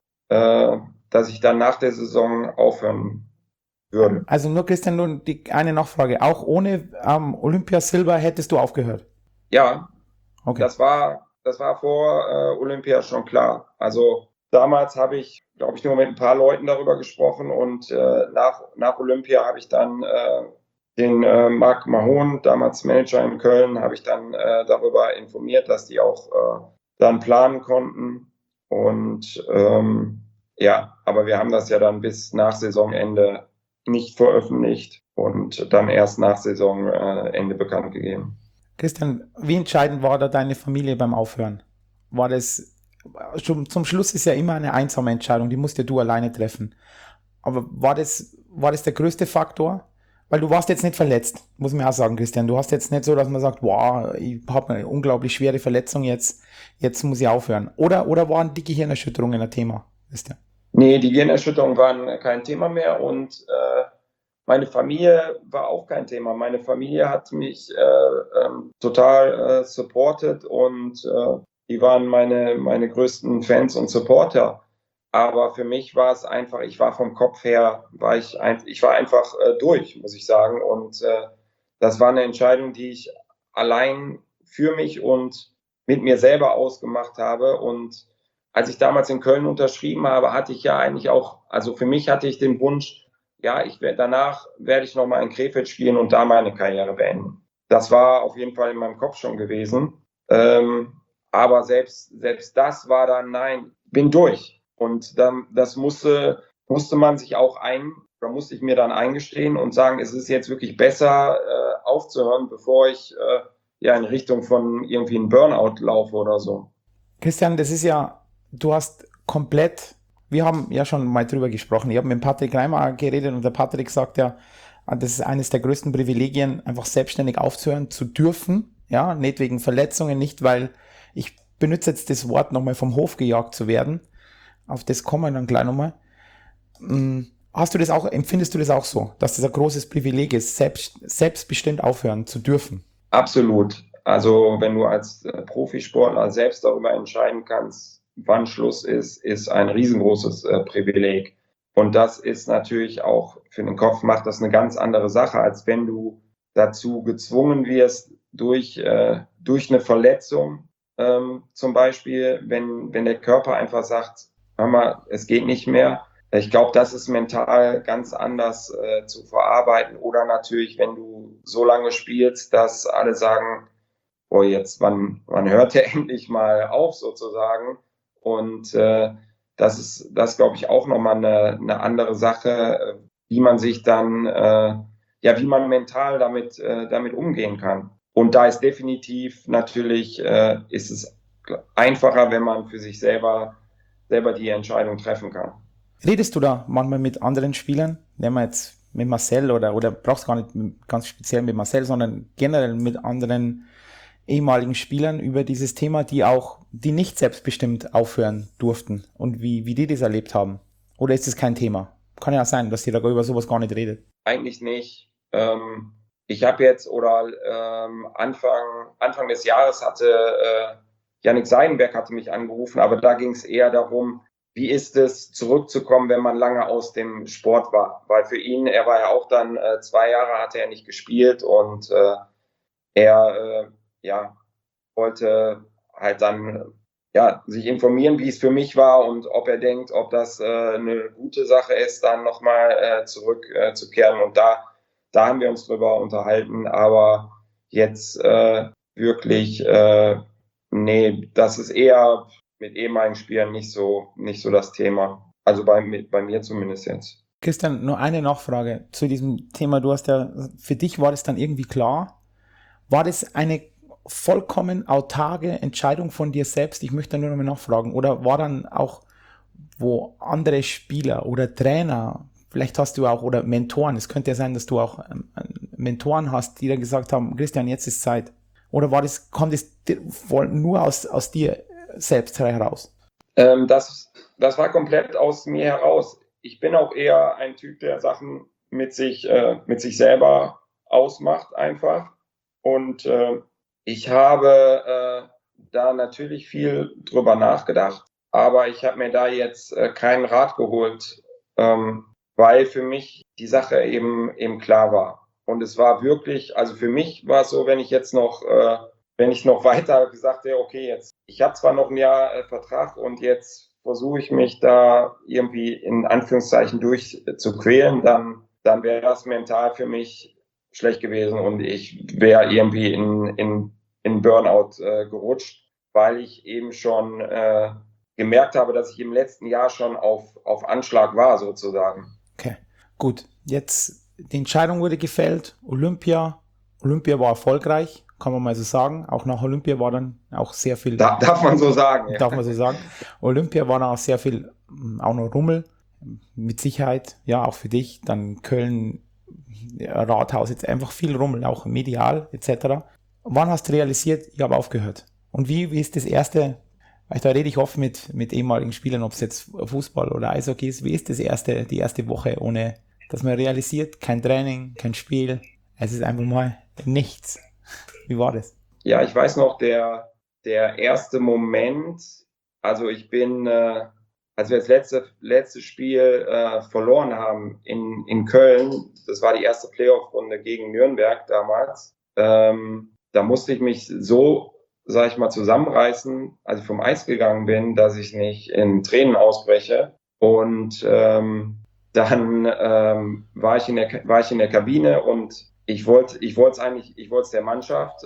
B: dann nach der Saison aufhören würde.
A: Also nur Christian, nur eine Nachfrage. Auch ohne Olympiasilber hättest du aufgehört?
B: Ja, okay. Das war das war vor Olympia schon klar. Also damals habe ich, glaube ich, nur mit ein paar Leuten darüber gesprochen und nach Olympia habe ich dann den Marc Mahon, damals Manager in Köln, habe ich dann darüber informiert, dass die auch dann planen konnten. Und ja, aber wir haben das ja dann bis nach Saisonende nicht veröffentlicht und dann erst nach Saisonende bekannt gegeben.
A: Christian, wie entscheidend war da deine Familie beim Aufhören? War das, schon zum Schluss ist ja immer eine einsame Entscheidung, die musst ja du alleine treffen. Aber war das der größte Faktor? Weil du warst jetzt nicht verletzt, muss man auch sagen, Christian. Du hast jetzt nicht so, dass man sagt, wow, ich habe eine unglaublich schwere Verletzung, jetzt muss ich aufhören. Oder waren die Gehirnerschütterungen ein Thema, Christian?
B: Nee, die Gehirnerschütterungen waren kein Thema mehr und meine Familie war auch kein Thema. Meine Familie hat mich total supportet und die waren meine größten Fans und Supporter. Aber für mich war es einfach, ich war vom Kopf her, ich war einfach durch, muss ich sagen. Und das war eine Entscheidung, die ich allein für mich und mit mir selber ausgemacht habe. Und als ich damals in Köln unterschrieben habe, hatte ich ja eigentlich auch, also für mich hatte ich den Wunsch, ja, danach werde ich nochmal in Krefeld spielen und da meine Karriere beenden. Das war auf jeden Fall in meinem Kopf schon gewesen. Aber selbst das war dann, nein, bin durch. Und dann, das musste man sich auch oder musste ich mir dann eingestehen und sagen, es ist jetzt wirklich besser aufzuhören, bevor ich ja in Richtung von irgendwie einem Burnout laufe oder so.
A: Christian, das ist ja, du hast komplett, wir haben ja schon mal drüber gesprochen, ich habe mit Patrick Reimer geredet und der Patrick sagt ja, das ist eines der größten Privilegien, einfach selbstständig aufzuhören zu dürfen, ja, nicht wegen Verletzungen, nicht weil, ich benutze jetzt das Wort nochmal vom Hof gejagt zu werden, auf das kommen wir dann gleich nochmal. Hast du das auch, empfindest du das auch so, dass das ein großes Privileg ist, selbstbestimmt aufhören zu dürfen?
B: Absolut. Also wenn du als Profisportler selbst darüber entscheiden kannst, wann Schluss ist ein riesengroßes Privileg. Und das ist natürlich auch für den Kopf macht das eine ganz andere Sache, als wenn du dazu gezwungen wirst durch eine Verletzung, zum Beispiel, wenn der Körper einfach sagt, hör mal, es geht nicht mehr. Ich glaube, das ist mental ganz anders zu verarbeiten. Oder natürlich, wenn du so lange spielst, dass alle sagen, oh, jetzt, wann hört der endlich mal auf, sozusagen. Und das glaube ich, auch nochmal eine andere Sache, wie man sich dann, ja, wie man mental damit umgehen kann. Und da ist definitiv natürlich, ist es einfacher, wenn man für sich selber die Entscheidung treffen kann.
A: Redest du da manchmal mit anderen Spielern? Nehmen wir jetzt mit Marcel oder brauchst gar nicht ganz speziell mit Marcel, sondern generell mit anderen ehemaligen Spielern über dieses Thema, die nicht selbstbestimmt aufhören durften und wie die das erlebt haben? Oder ist es kein Thema? Kann ja sein, dass ihr da über sowas gar nicht redet.
B: Eigentlich nicht. Ich habe jetzt Anfang des Jahres hatte Yannick Seidenberg hatte mich angerufen, aber da ging es eher darum, wie ist es, zurückzukommen, wenn man lange aus dem Sport war? Weil für ihn, er war ja auch dann 2 Jahre, hatte er nicht gespielt und er ja, wollte halt dann ja, sich informieren, wie es für mich war und ob er denkt, ob das eine gute Sache ist, dann nochmal zurückzukehren. Und da haben wir uns drüber unterhalten, aber jetzt wirklich, nee, das ist eher mit ehemaligen Spielern nicht so das Thema. Also bei mir zumindest jetzt.
A: Christian, nur eine Nachfrage zu diesem Thema. Du hast ja, für dich war das dann irgendwie klar. War das eine vollkommen autarke Entscheidung von dir selbst? Ich möchte nur noch mal nachfragen. Oder war dann auch, wo andere Spieler oder Trainer, vielleicht hast du auch, oder Mentoren, es könnte ja sein, dass du auch Mentoren hast, die da gesagt haben, Christian, jetzt ist Zeit. Oder kommt das nur aus dir selbst heraus?
B: Das war komplett aus mir heraus. Ich bin auch eher ein Typ, der Sachen mit sich selber ausmacht einfach. Und ich habe da natürlich viel drüber nachgedacht, aber ich habe mir da jetzt keinen Rat geholt, weil für mich die Sache eben klar war. Und es war wirklich, also für mich war es so, wenn ich jetzt noch wenn ich noch weiter gesagt hätte, okay, jetzt, ich habe zwar noch ein Jahr Vertrag und jetzt versuche ich mich da irgendwie in Anführungszeichen durchzuquälen, dann wäre das mental für mich schlecht gewesen und ich wäre irgendwie in Burnout gerutscht, weil ich eben schon gemerkt habe, dass ich im letzten Jahr schon auf Anschlag war, sozusagen.
A: Okay, gut. Jetzt, die Entscheidung wurde gefällt. Olympia war erfolgreich, kann man mal so sagen. Auch nach Olympia war dann auch sehr viel,
B: Darf man so sagen.
A: darf man so sagen. Olympia war dann auch sehr viel, auch noch Rummel. Mit Sicherheit, ja, auch für dich. Dann Köln, Rathaus, jetzt einfach viel Rummel, auch medial etc. Wann hast du realisiert, ich habe aufgehört? Und wie ist das erste, weil da rede ich oft mit ehemaligen Spielern, ob es jetzt Fußball oder Eishockey ist, wie ist die erste Woche, ohne dass man realisiert, kein Training, kein Spiel, es ist einfach mal nichts. Wie war das?
B: Ja, ich weiß noch, der erste Moment, also ich bin, als wir das letzte Spiel verloren haben in Köln, das war die erste Playoff-Runde gegen Nürnberg damals, da musste ich mich so, sag ich mal, zusammenreißen, als ich vom Eis gegangen bin, dass ich nicht in Tränen ausbreche. Und dann war ich in der Kabine und ich wollte es der Mannschaft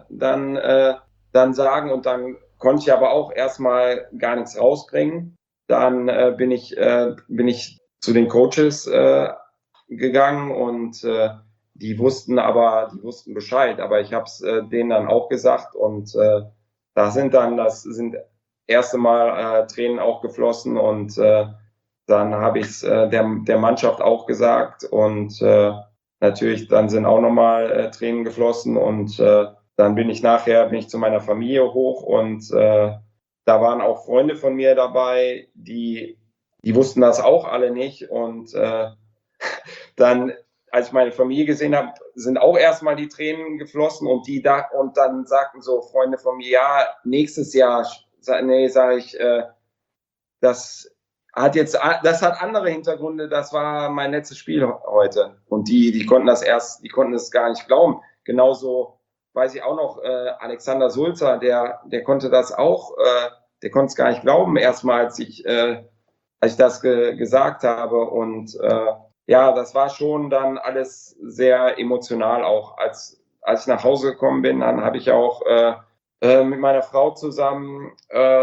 B: dann sagen und dann konnte ich aber auch erstmal gar nichts rausbringen. Dann bin ich zu den Coaches gegangen und die wussten Bescheid, aber ich habe es denen dann auch gesagt und das sind erste Mal Tränen auch geflossen und dann habe ich es der Mannschaft auch gesagt und natürlich dann sind auch nochmal Tränen geflossen und dann bin ich zu meiner Familie hoch und da waren auch Freunde von mir dabei, die wussten das auch alle nicht und dann, als ich meine Familie gesehen habe, sind auch erstmal die Tränen geflossen und und dann sagten so Freunde von mir, ja, nächstes Jahr, nee, sage ich, das das hat andere Hintergründe, das war mein letztes Spiel heute. Und die konnten die konnten es gar nicht glauben. Genauso weiß ich auch noch, Alexander Sulzer, der konnte das auch, der konnte es gar nicht glauben, erstmal, als ich das gesagt habe. Und ja, das war schon dann alles sehr emotional auch. Als ich nach Hause gekommen bin, dann habe ich auch mit meiner Frau zusammen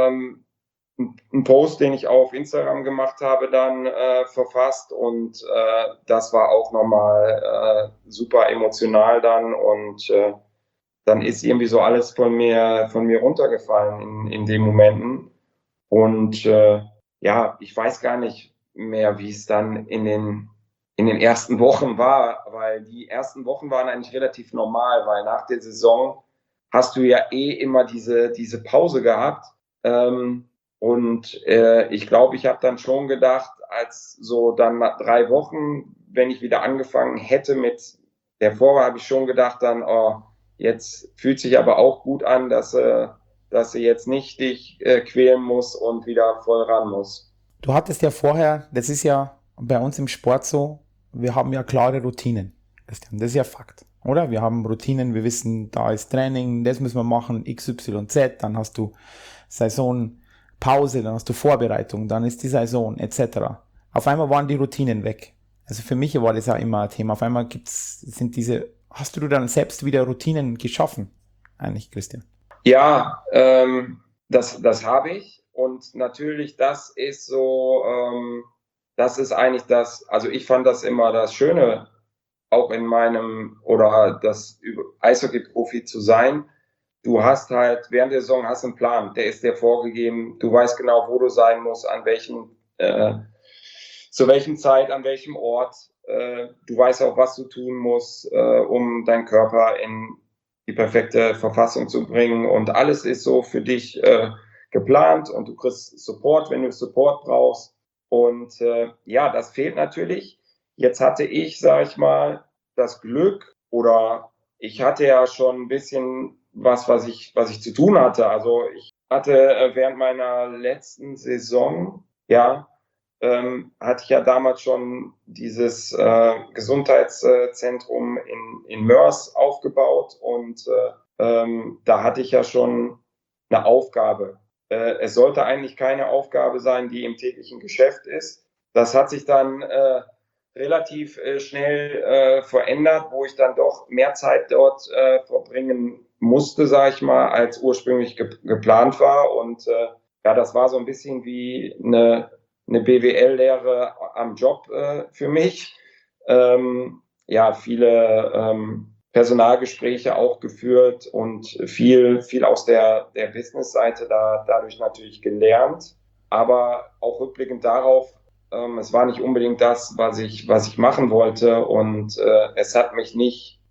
B: einen Post, den ich auf Instagram gemacht habe, dann verfasst und das war auch nochmal super emotional dann und dann ist irgendwie so alles von mir runtergefallen in den Momenten und ja, ich weiß gar nicht mehr, wie es dann in den ersten Wochen war, weil die ersten Wochen waren eigentlich relativ normal, weil nach der Saison hast du ja eh immer diese Pause gehabt. Und ich glaube, ich habe dann schon gedacht, als so dann nach 3 Wochen, wenn ich wieder angefangen hätte mit der Vorwahl, habe ich schon gedacht dann, oh, jetzt fühlt sich aber auch gut an, dass du jetzt nicht dich quälen musst und wieder voll ran musst.
A: Du hattest ja vorher, das ist ja bei uns im Sport so, wir haben ja klare Routinen, Christian, das ist ja Fakt, oder? Wir haben Routinen, wir wissen, da ist Training, das müssen wir machen, X, Y, Z, dann hast du Saisonpause, dann hast du Vorbereitung, dann ist die Saison etc. Auf einmal waren die Routinen weg. Also für mich war das ja immer ein Thema. Auf einmal hast du dann selbst wieder Routinen geschaffen, eigentlich, Christian?
B: Ja, das habe ich. Und natürlich, das ist eigentlich also ich fand das immer das Schöne, auch in oder das Eishockey-Profi zu sein. Du hast halt während der Saison hast einen Plan, der ist dir vorgegeben. Du weißt genau, wo du sein musst, zu welchem Zeit, an welchem Ort. Du weißt auch, was du tun musst, um deinen Körper in die perfekte Verfassung zu bringen. Und alles ist so für dich geplant und du kriegst Support, wenn du Support brauchst. Und ja, das fehlt natürlich. Jetzt hatte ich, sag ich mal, das Glück oder ich hatte ja schon ein bisschen was ich zu tun hatte. Also ich hatte während meiner letzten Saison, ja, hatte ich ja damals schon dieses Gesundheitszentrum in Mörs aufgebaut und da hatte ich ja schon eine Aufgabe. Es sollte eigentlich keine Aufgabe sein, die im täglichen Geschäft ist. Das hat sich dann relativ schnell verändert, wo ich dann doch mehr Zeit dort verbringen musste, sage ich mal, als ursprünglich geplant war. Und ja, das war so ein bisschen wie eine BWL-Lehre am Job für mich. Ja, viele Personalgespräche auch geführt und viel aus der Business-Seite dadurch natürlich gelernt. Aber auch rückblickend darauf, es war nicht unbedingt das, was ich machen wollte, und es hat mich nicht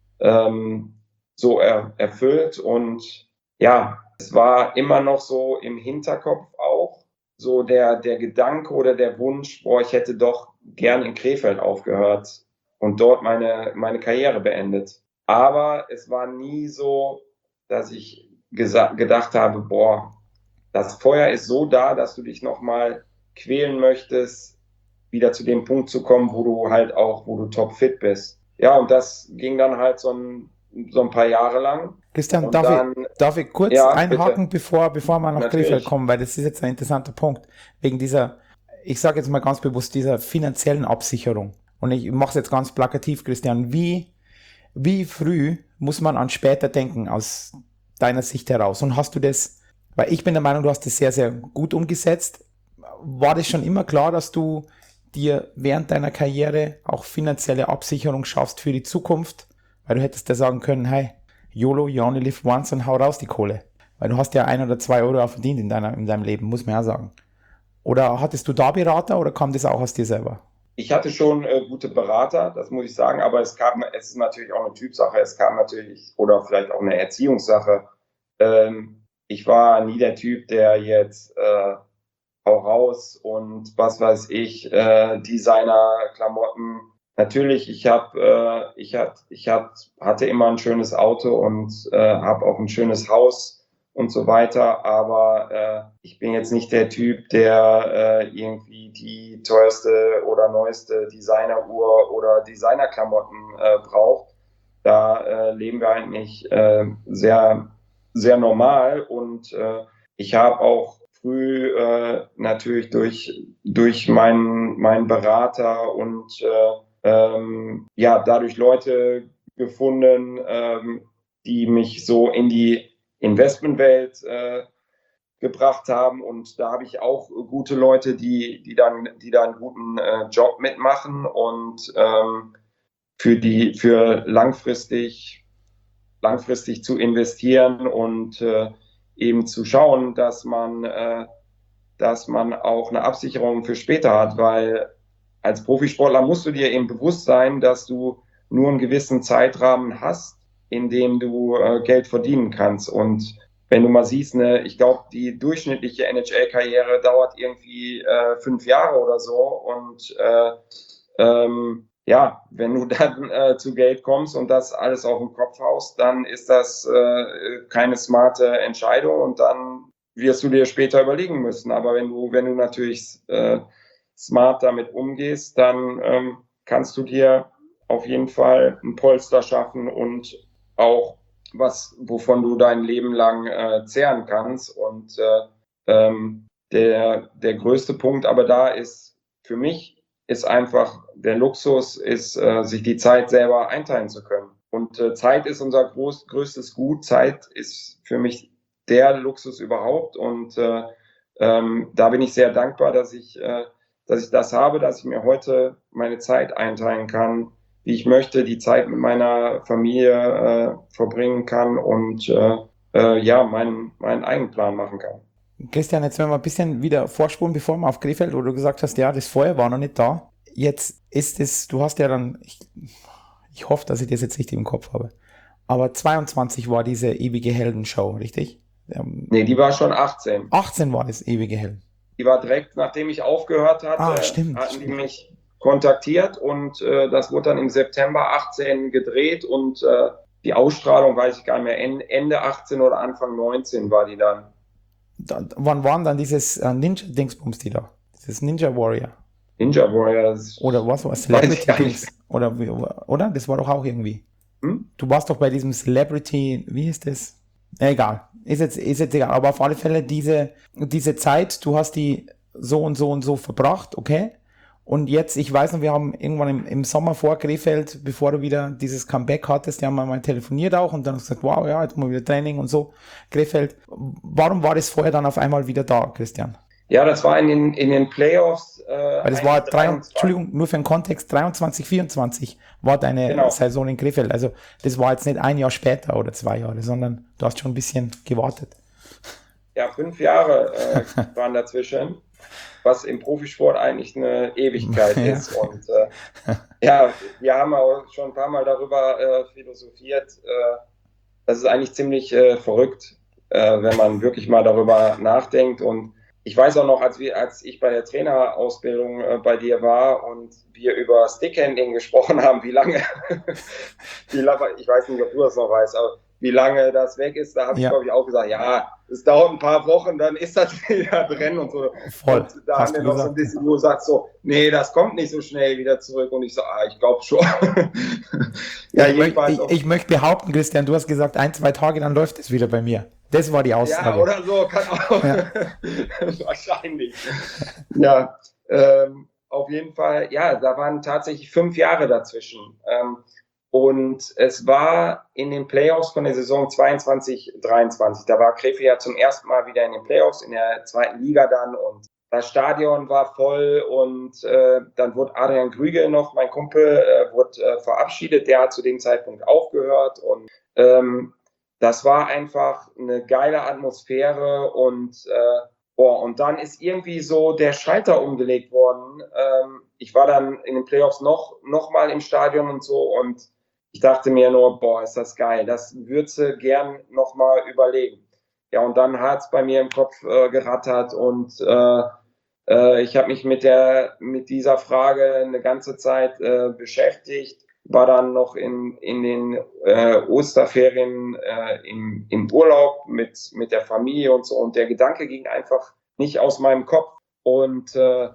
B: so erfüllt. Und ja, es war immer noch so im Hinterkopf auch so der Gedanke oder der Wunsch, boah, ich hätte doch gern in Krefeld aufgehört und dort meine Karriere beendet. Aber es war nie so, dass ich gedacht habe, boah, das Feuer ist so da, dass du dich nochmal quälen möchtest, wieder zu dem Punkt zu kommen, wo du topfit bist. Ja, und das ging dann halt so ein paar Jahre lang.
A: Christian,
B: Und
A: darf ich kurz
B: Ja,
A: einhaken,
B: bitte.
A: bevor wir nach
B: Natürlich.
A: Krefeld kommen, weil das ist jetzt ein interessanter Punkt. Wegen dieser, ich sage jetzt mal ganz bewusst, dieser finanziellen Absicherung. Und ich mache es jetzt ganz plakativ, Christian. Wie früh muss man an später denken aus deiner Sicht heraus? Und hast du das, weil ich bin der Meinung, du hast das sehr, sehr gut umgesetzt. War das schon immer klar, dass du dir während deiner Karriere auch finanzielle Absicherung schaffst für die Zukunft? Weil du hättest ja sagen können, hey, YOLO, you only live once, und hau raus die Kohle. Weil du hast ja 1 oder 2 Euro auch verdient in deinem Leben, muss man ja sagen. Oder hattest du da Berater oder kam das auch aus dir selber?
B: Ich hatte schon gute Berater, das muss ich sagen, aber es ist natürlich auch eine Typsache, es kam natürlich, oder vielleicht auch eine Erziehungssache. Ich war nie der Typ, der jetzt hau raus und was weiß ich, Designer-Klamotten. Natürlich, hatte immer ein schönes Auto und habe auch ein schönes Haus und so weiter, aber ich bin jetzt nicht der Typ, der irgendwie die teuerste oder neueste Designeruhr oder Designerklamotten braucht. Da leben wir eigentlich sehr, sehr normal, und ich habe auch früh natürlich durch meinen Berater und ja, dadurch Leute gefunden, die mich so in die Investmentwelt gebracht haben, und da habe ich auch gute Leute, die da einen guten Job mitmachen und für langfristig zu investieren und eben zu schauen, dass man auch eine Absicherung für später hat, weil als Profisportler musst du dir eben bewusst sein, dass du nur einen gewissen Zeitrahmen hast, in dem du Geld verdienen kannst. Und wenn du mal siehst, ich glaube, die durchschnittliche NHL-Karriere dauert irgendwie 5 Jahre oder so. Und ja, wenn du dann zu Geld kommst und das alles auf den Kopf haust, dann ist das keine smarte Entscheidung, und dann wirst du dir später überlegen müssen. Aber wenn du natürlich smart damit umgehst, dann kannst du dir auf jeden Fall ein Polster schaffen und auch was, wovon du dein Leben lang zehren kannst. Und der größte Punkt aber da ist für mich, ist einfach der Luxus, sich die Zeit selber einteilen zu können. Und Zeit ist unser größtes Gut. Zeit ist für mich der Luxus überhaupt. Und da bin ich sehr dankbar, dass ich das habe, dass ich mir heute meine Zeit einteilen kann, wie ich möchte, die Zeit mit meiner Familie verbringen kann und ja, meinen Eigenplan machen kann.
A: Christian, jetzt werden wir ein bisschen wieder vorspulen, bevor wir auf Krefeld, wo du gesagt hast, ja, das Feuer war noch nicht da. Jetzt ist es, du hast ja dann, ich hoffe, dass ich das jetzt richtig im Kopf habe, aber 22 war diese ewige Heldenshow, richtig?
B: Nee, die war schon 18.
A: 18 war das ewige Helden.
B: Die war direkt, nachdem ich aufgehört hatte, hatten die mich kontaktiert, und das wurde dann im September 18 gedreht, und die Ausstrahlung weiß ich gar nicht mehr, Ende 18 oder Anfang 19 war die dann.
A: Wann waren dann dieses Ninja-Dingsbums die da? Dieses Ninja Warrior?
B: Ninja Warrior.
A: Oder was war Celebrity Dings? Oder? Das war doch auch irgendwie. Du warst doch bei diesem Celebrity, wie ist das? Egal, ist jetzt egal, aber auf alle Fälle diese Zeit, du hast die so und so und so verbracht, okay? Und jetzt, ich weiß noch, wir haben irgendwann im Sommer vor Krefeld, bevor du wieder dieses Comeback hattest, die haben wir mal telefoniert auch und dann hast du gesagt, wow, ja, jetzt mal wieder Training und so, Krefeld. Warum war das vorher dann auf einmal wieder da, Christian?
B: Ja, das war in den Playoffs.
A: Weil das war, Entschuldigung, nur für den Kontext, 23, 24 war deine
B: Genau.
A: Saison in Krefeld. Also das war jetzt nicht ein Jahr später oder 2 Jahre, sondern du hast schon ein bisschen gewartet.
B: Ja, 5 Jahre waren dazwischen, was im Profisport eigentlich eine Ewigkeit
A: Ja.
B: ist. Und ja, wir haben auch schon ein paar Mal darüber philosophiert. Das ist eigentlich ziemlich verrückt, wenn man wirklich mal darüber nachdenkt. Und ich weiß auch noch, als ich bei der Trainerausbildung bei dir war und wir über Stickhandling gesprochen haben, wie lange, ich weiß nicht, ob du das noch weißt, aber wie lange das weg ist, da habe ich,
A: Ja.
B: glaube ich, auch gesagt, ja, es dauert ein paar Wochen, dann ist das wieder drin und so.
A: Voll,
B: Und da
A: hast
B: haben wir
A: du
B: noch so ein
A: gesagt.
B: bisschen, wo du sagst so, nee, das kommt nicht so schnell wieder zurück. Und ich so, ich glaube schon. Ja, jedenfalls auch.
A: Ich möchte behaupten, Christian, du hast gesagt, 1, 2 Tage, dann läuft es wieder bei mir. Das war die
B: Ja,
A: Aussage.
B: oder so, kann auch.
A: Ja.
B: Wahrscheinlich. Ja, auf jeden Fall, ja, da waren tatsächlich 5 Jahre dazwischen. Und es war in den Playoffs von der Saison 22, 23. Da war Krefeld ja zum ersten Mal wieder in den Playoffs, in der zweiten Liga dann. Und das Stadion war voll und dann wurde Adrian Grüge noch, mein Kumpel, wurde verabschiedet. Der hat zu dem Zeitpunkt aufgehört und das war einfach eine geile Atmosphäre und und dann ist irgendwie so der Schalter umgelegt worden. Ich war dann in den Playoffs noch mal im Stadion und so und ich dachte mir nur, boah, ist das geil, das würdest du gern noch mal überlegen. Ja, und dann hat es bei mir im Kopf gerattert und ich habe mich mit dieser Frage eine ganze Zeit beschäftigt, war dann noch in den Osterferien im Urlaub mit der Familie und so und der Gedanke ging einfach nicht aus meinem Kopf und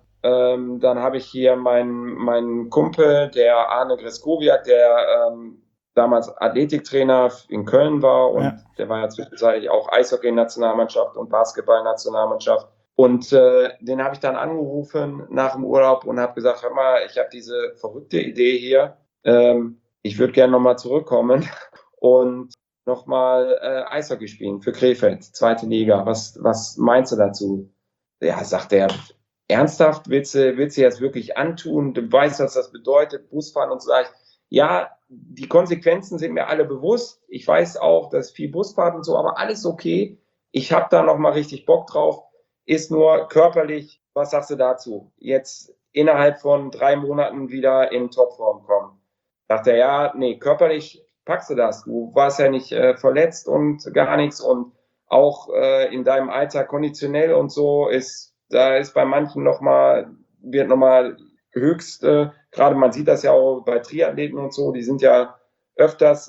B: dann habe ich hier meinen Kumpel, der Arne Greskowiak, der damals Athletiktrainer in Köln war und
A: Ja.
B: der war ja zwischenzeitlich auch Eishockey-Nationalmannschaft und Basketball-Nationalmannschaft. Und den habe ich dann angerufen nach dem Urlaub und habe gesagt, hör mal, ich habe diese verrückte Idee hier. Ich würde gerne nochmal zurückkommen und nochmal Eishockey spielen für Krefeld, zweite Liga. Was meinst du dazu? Ja, sagt er, ernsthaft, willst du jetzt wirklich antun? Du weißt, was das bedeutet, Busfahren und so. Sag ich, ja, die Konsequenzen sind mir alle bewusst. Ich weiß auch, dass viel Busfahrt und so, aber alles okay. Ich habe da nochmal richtig Bock drauf. Ist nur körperlich, was sagst du dazu? Jetzt innerhalb von 3 Monaten wieder in Topform kommen. Dachte er, ja, nee, körperlich packst du das. Du warst ja nicht verletzt und gar nichts und auch in deinem Alter konditionell und so da ist bei manchen wird nochmal höchst, gerade man sieht das ja auch bei Triathleten und so, die sind ja öfters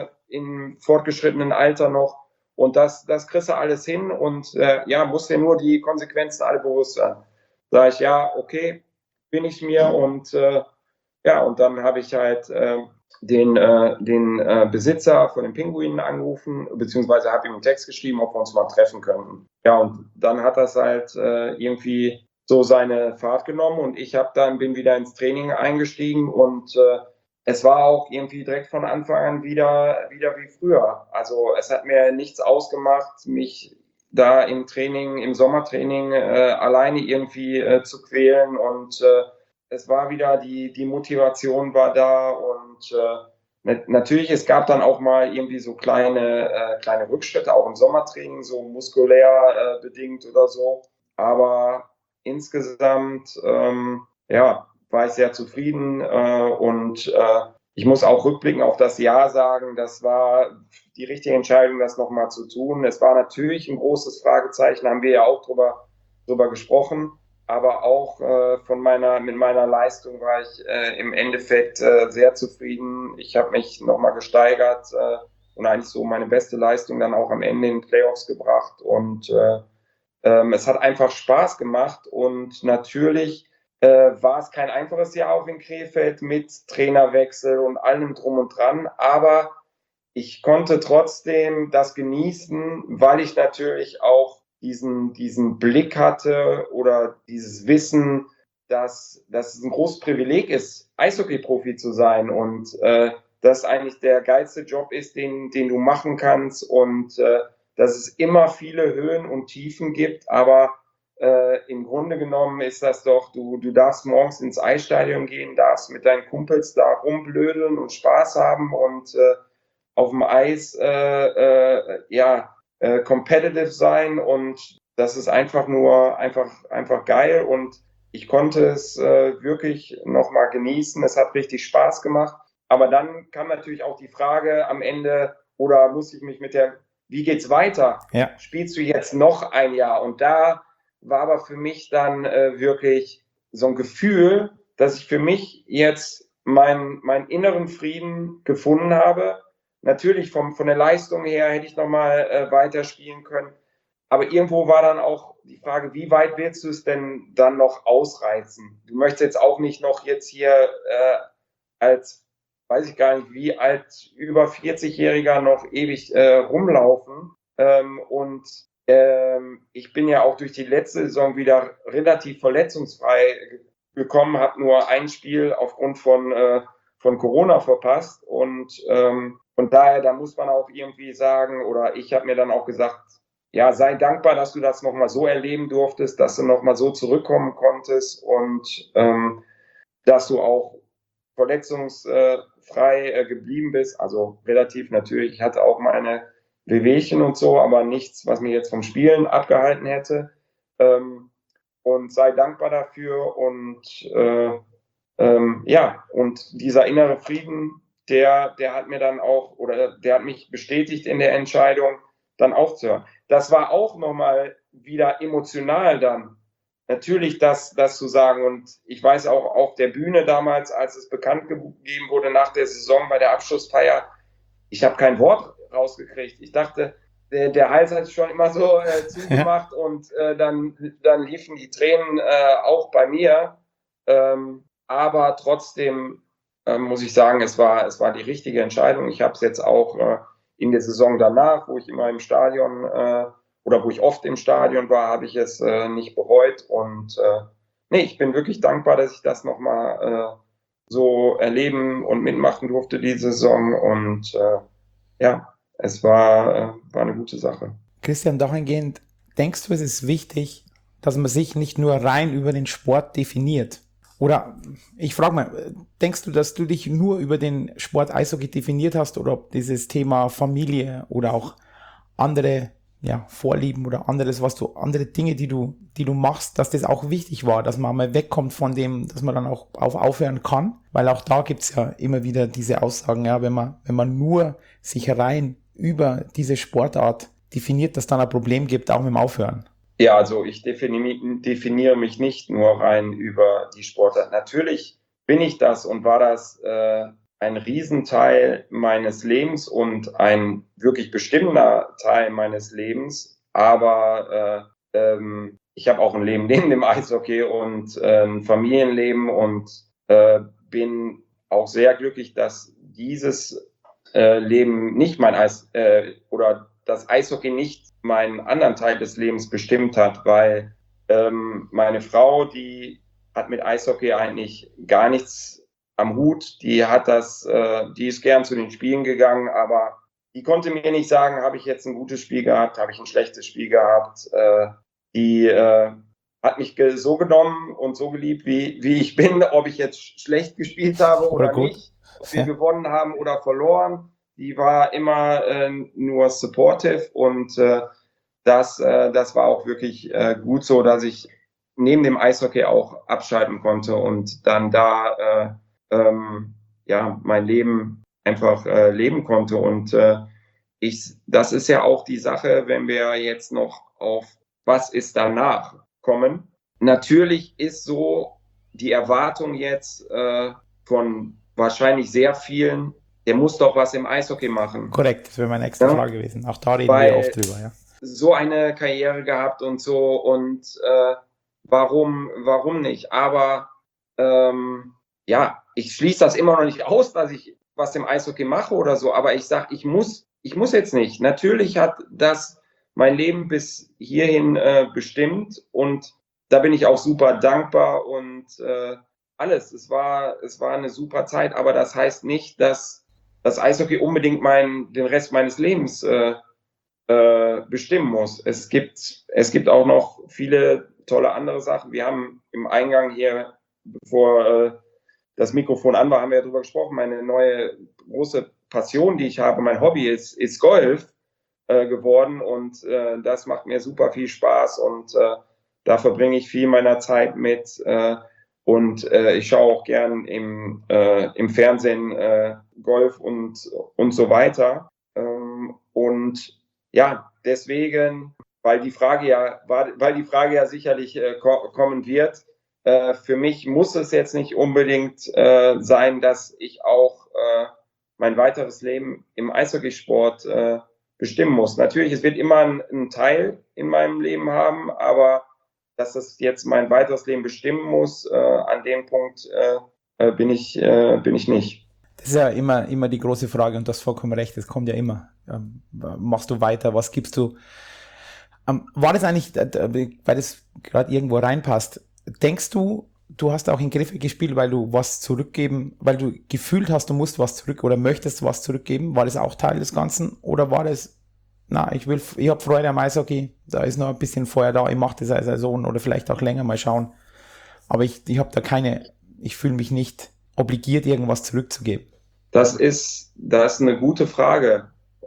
B: im fortgeschrittenen Alter noch und das kriegst du alles hin und ja, musst dir nur die Konsequenzen alle bewusst sein. Sag ich, ja, okay, bin ich mir und ja, und dann habe ich halt den Besitzer von den Pinguinen angerufen, beziehungsweise habe ihm einen Text geschrieben, ob wir uns mal treffen können. Ja, und dann hat das halt irgendwie so seine Fahrt genommen und bin wieder ins Training eingestiegen und es war auch irgendwie direkt von Anfang an wieder wie früher. Also es hat mir nichts ausgemacht, mich da im Sommertraining alleine irgendwie zu quälen und es war wieder, die Motivation war da und natürlich, es gab dann auch mal irgendwie so kleine Rückschritte, auch im Sommertraining, so muskulär bedingt oder so. Aber insgesamt, ja, war ich sehr zufrieden und ich muss auch rückblickend auf das Jahr sagen, das war die richtige Entscheidung, das nochmal zu tun. Es war natürlich ein großes Fragezeichen, haben wir ja auch drüber gesprochen. Aber auch mit meiner Leistung war ich im Endeffekt sehr zufrieden. Ich habe mich nochmal gesteigert und eigentlich so meine beste Leistung dann auch am Ende in den Playoffs gebracht. Und es hat einfach Spaß gemacht. Und natürlich war es kein einfaches Jahr auch in Krefeld mit Trainerwechsel und allem drum und dran, aber ich konnte trotzdem das genießen, weil ich natürlich auch diesen Blick hatte oder dieses Wissen, dass es ein großes Privileg ist, Eishockey-Profi zu sein und das eigentlich der geilste Job ist, den du machen kannst und dass es immer viele Höhen und Tiefen gibt, aber im Grunde genommen ist das doch, du darfst morgens ins Eisstadion gehen, darfst mit deinen Kumpels da rumblödeln und Spaß haben und auf dem Eis competitive sein und das ist einfach geil und ich konnte es wirklich nochmal genießen. Es hat richtig Spaß gemacht. Aber dann kam natürlich auch die Frage am Ende, oder muss ich mich wie geht's weiter?
A: Ja.
B: Spielst du jetzt noch ein Jahr? Und da war aber für mich dann wirklich so ein Gefühl, dass ich für mich jetzt meinen inneren Frieden gefunden habe. Natürlich von der Leistung her hätte ich nochmal weiterspielen können. Aber irgendwo war dann auch die Frage, wie weit willst du es denn dann noch ausreizen? Du möchtest jetzt auch nicht noch jetzt hier als, weiß ich gar nicht, wie alt, über 40-Jähriger noch ewig rumlaufen. Ich bin ja auch durch die letzte Saison wieder relativ verletzungsfrei gekommen, habe nur ein Spiel aufgrund von Corona verpasst und von daher, da muss man auch irgendwie sagen, oder ich habe mir dann auch gesagt, ja, sei dankbar, dass du das nochmal so erleben durftest, dass du nochmal so zurückkommen konntest und dass du auch verletzungsfrei geblieben bist. Also relativ natürlich. Ich hatte auch meine Wehwehchen und so, aber nichts, was mir jetzt vom Spielen abgehalten hätte. Und sei dankbar dafür und und dieser innere Frieden, der hat mir dann auch, oder der hat mich bestätigt in der Entscheidung, dann aufzuhören. Das war auch nochmal wieder emotional dann. Natürlich das zu sagen und ich weiß auch auf der Bühne damals, als es bekannt gegeben wurde nach der Saison bei der Abschlussfeier, ich habe kein Wort rausgekriegt. Ich dachte, der Hals hat schon immer so zugemacht und dann liefen die Tränen auch bei mir. Aber trotzdem muss ich sagen, es war die richtige Entscheidung. Ich habe es jetzt auch in der Saison danach, wo ich immer im Stadion oder wo ich oft im Stadion war, habe ich es nicht bereut. Und ich bin wirklich dankbar, dass ich das nochmal so erleben und mitmachen durfte, die Saison. Und es war eine gute Sache.
A: Christian, dahingehend, denkst du, es ist wichtig, dass man sich nicht nur rein über den Sport definiert? Oder ich frage mal, denkst du, dass du dich nur über den Sport Eishockey definiert hast oder ob dieses Thema Familie oder auch andere Vorlieben oder andere Dinge, die du machst, dass das auch wichtig war, dass man mal wegkommt von dem, dass man dann auch aufhören kann? Weil auch da gibt's ja immer wieder diese Aussagen, ja, wenn man nur sich rein über diese Sportart definiert, dass dann ein Problem gibt, auch mit dem Aufhören.
B: Ja, also ich definiere mich nicht nur rein über die Sportart. Natürlich bin ich das und war das ein Riesenteil meines Lebens und ein wirklich bestimmender Teil meines Lebens. Aber ich habe auch ein Leben neben dem Eishockey und ein Familienleben und bin auch sehr glücklich, dass dieses Leben nicht mein oder das Eishockey nicht meinen anderen Teil des Lebens bestimmt hat, weil meine Frau, die hat mit Eishockey eigentlich gar nichts am Hut. Die ist gern zu den Spielen gegangen, aber die konnte mir nicht sagen, habe ich jetzt ein gutes Spiel gehabt, habe ich ein schlechtes Spiel gehabt. Die hat mich so genommen und so geliebt, wie ich bin, ob ich jetzt schlecht gespielt habe oder nicht, ob wir gewonnen haben oder verloren. Die war immer nur supportive und das war auch wirklich gut so, dass ich neben dem Eishockey auch abschalten konnte und dann da mein Leben einfach leben konnte. Und das ist ja auch die Sache, wenn wir jetzt noch auf was ist danach kommen. Natürlich ist so die Erwartung jetzt von wahrscheinlich sehr vielen, der muss doch was im Eishockey machen.
A: Korrekt, das wäre meine nächste Frage gewesen. Auch da reden wir oft drüber, ja.
B: So eine Karriere gehabt und so und warum nicht? Aber ja, ich schließe das immer noch nicht aus, dass ich was im Eishockey mache oder so, aber ich sage, ich muss jetzt nicht. Natürlich hat das mein Leben bis hierhin bestimmt und da bin ich auch super dankbar und alles. Es war eine super Zeit, aber das heißt nicht, dass das Eishockey unbedingt den Rest meines Lebens bestimmen muss. Es gibt auch noch viele tolle andere Sachen. Wir haben im Eingang hier, bevor das Mikrofon an war, haben wir ja darüber gesprochen. Meine neue große Passion, die ich habe, mein Hobby ist Golf geworden und das macht mir super viel Spaß und da verbringe ich viel meiner Zeit mit und ich schaue auch gern im Fernsehen Golf und so weiter. Und ja, deswegen, weil die Frage ja sicherlich kommen wird, für mich muss es jetzt nicht unbedingt sein, dass ich auch mein weiteres Leben im Eishockeysport bestimmen muss. Natürlich, es wird immer einen Teil in meinem Leben haben, aber dass es jetzt mein weiteres Leben bestimmen muss, an dem Punkt bin ich nicht.
A: Das ist ja immer die große Frage und du hast vollkommen recht, das kommt ja immer. Machst du weiter, was gibst du? War das eigentlich, weil das gerade irgendwo reinpasst, denkst du, du hast auch in Griffe gespielt, weil du was zurückgeben, weil du gefühlt hast, du musst was zurück oder möchtest was zurückgeben? War das auch Teil des Ganzen? Oder war das, ich habe Freude am Eishockey, da ist noch ein bisschen Feuer da, ich mache das als Saison oder vielleicht auch länger mal schauen. Aber ich habe ich fühle mich nicht obligiert, irgendwas zurückzugeben.
B: Das ist eine gute Frage.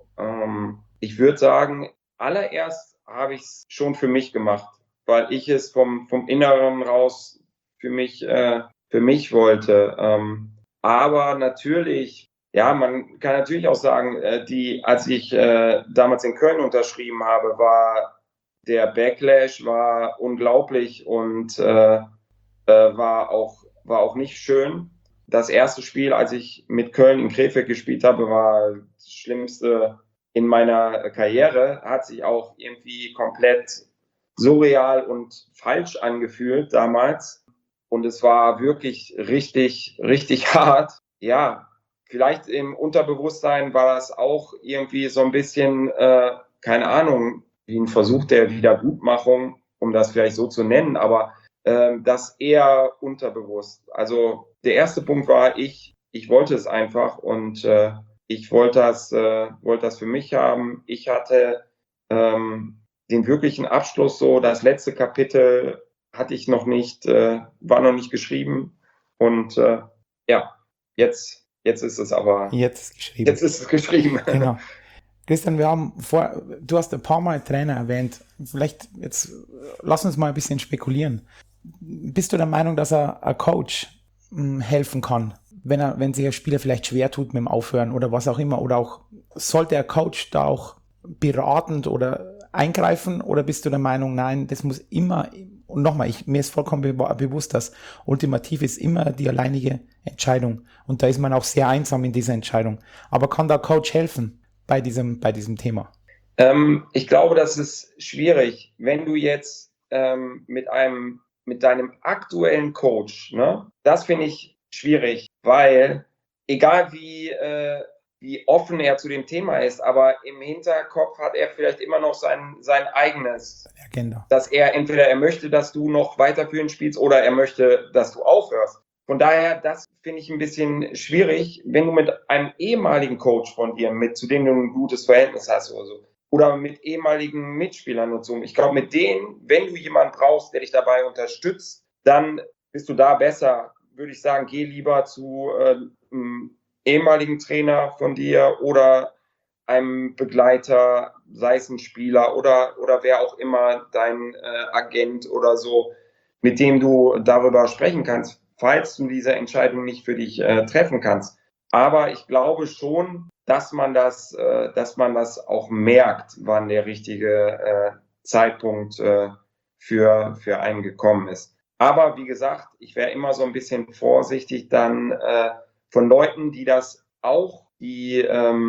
B: Ich würde sagen, allererst habe ich es schon für mich gemacht, weil ich es vom Inneren raus für mich wollte. Aber natürlich, ja, man kann natürlich auch sagen, als ich damals in Köln unterschrieben habe, der Backlash war unglaublich und war auch nicht schön. Das erste Spiel, als ich mit Köln in Krefeld gespielt habe, war das Schlimmste in meiner Karriere. Hat sich auch irgendwie komplett surreal und falsch angefühlt damals. Und es war wirklich richtig, richtig hart. Ja, vielleicht im Unterbewusstsein war das auch irgendwie so ein bisschen, keine Ahnung, wie ein Versuch der Wiedergutmachung, um das vielleicht so zu nennen, aber das eher unterbewusst. Also der erste Punkt war, ich wollte es einfach und ich wollte das für mich haben. Ich hatte den wirklichen Abschluss so, das letzte Kapitel hatte ich noch nicht, war noch nicht geschrieben und ja, jetzt ist es aber, jetzt ist es geschrieben.
A: Genau. Christian, du hast ein paar Mal Trainer erwähnt. Vielleicht jetzt lass uns mal ein bisschen spekulieren. Bist du der Meinung, dass ein Coach helfen kann, wenn sich ein Spieler vielleicht schwer tut mit dem Aufhören oder was auch immer? Oder auch sollte der Coach da auch beratend oder eingreifen? Oder bist du der Meinung, nein, das muss immer, und nochmal, mir ist vollkommen bewusst, dass ultimativ ist immer die alleinige Entscheidung. Und da ist man auch sehr einsam in dieser Entscheidung. Aber kann der Coach helfen bei diesem Thema?
B: Ich glaube, das ist schwierig, wenn du jetzt mit deinem aktuellen Coach, ne, das finde ich schwierig, weil egal wie offen er zu dem Thema ist, aber im Hinterkopf hat er vielleicht immer noch sein eigenes
A: Agenda.
B: Dass er möchte, dass du noch weiterführend spielst oder er möchte, dass du aufhörst. Von daher, das finde ich ein bisschen schwierig, wenn du mit einem ehemaligen Coach von dir, zu dem du ein gutes Verhältnis hast oder so, oder mit ehemaligen Mitspielern und so. Ich glaube, mit denen, wenn du jemanden brauchst, der dich dabei unterstützt, dann bist du da besser. Würde ich sagen, geh lieber zu einem ehemaligen Trainer von dir oder einem Begleiter, sei es ein Spieler oder wer auch immer, dein Agent oder so, mit dem du darüber sprechen kannst, falls du diese Entscheidung nicht für dich treffen kannst. Aber ich glaube schon, dass man das auch merkt, wann der richtige Zeitpunkt für einen gekommen ist. Aber wie gesagt, ich wäre immer so ein bisschen vorsichtig dann von Leuten, die das auch, die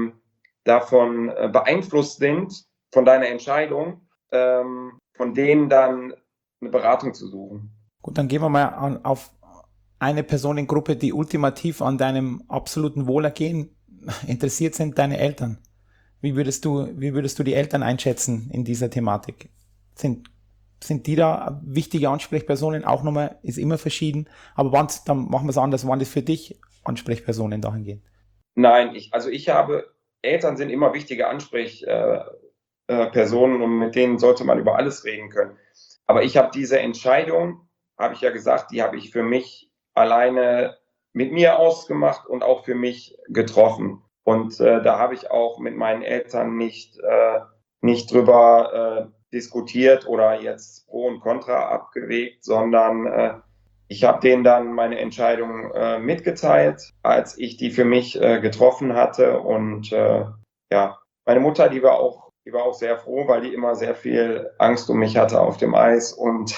B: davon beeinflusst sind, von deiner Entscheidung, von denen dann eine Beratung zu suchen.
A: Gut, dann gehen wir mal eine Personengruppe, die ultimativ an deinem absoluten Wohlergehen interessiert sind, deine Eltern. Wie würdest du die Eltern einschätzen in dieser Thematik? Sind die da wichtige Ansprechpersonen? Auch nochmal, ist immer verschieden. Aber dann machen wir es anders. Waren das für dich Ansprechpersonen dahingehend?
B: Nein, Eltern sind immer wichtige Ansprechpersonen und mit denen sollte man über alles reden können. Aber ich habe diese Entscheidung, habe ich ja gesagt, die habe ich für mich alleine mit mir ausgemacht und auch für mich getroffen. Und da habe ich auch mit meinen Eltern nicht drüber diskutiert oder jetzt Pro und Contra abgewegt, sondern ich habe denen dann meine Entscheidung mitgeteilt, als ich die für mich getroffen hatte. Und ja, meine Mutter, die war auch sehr froh, weil die immer sehr viel Angst um mich hatte auf dem Eis und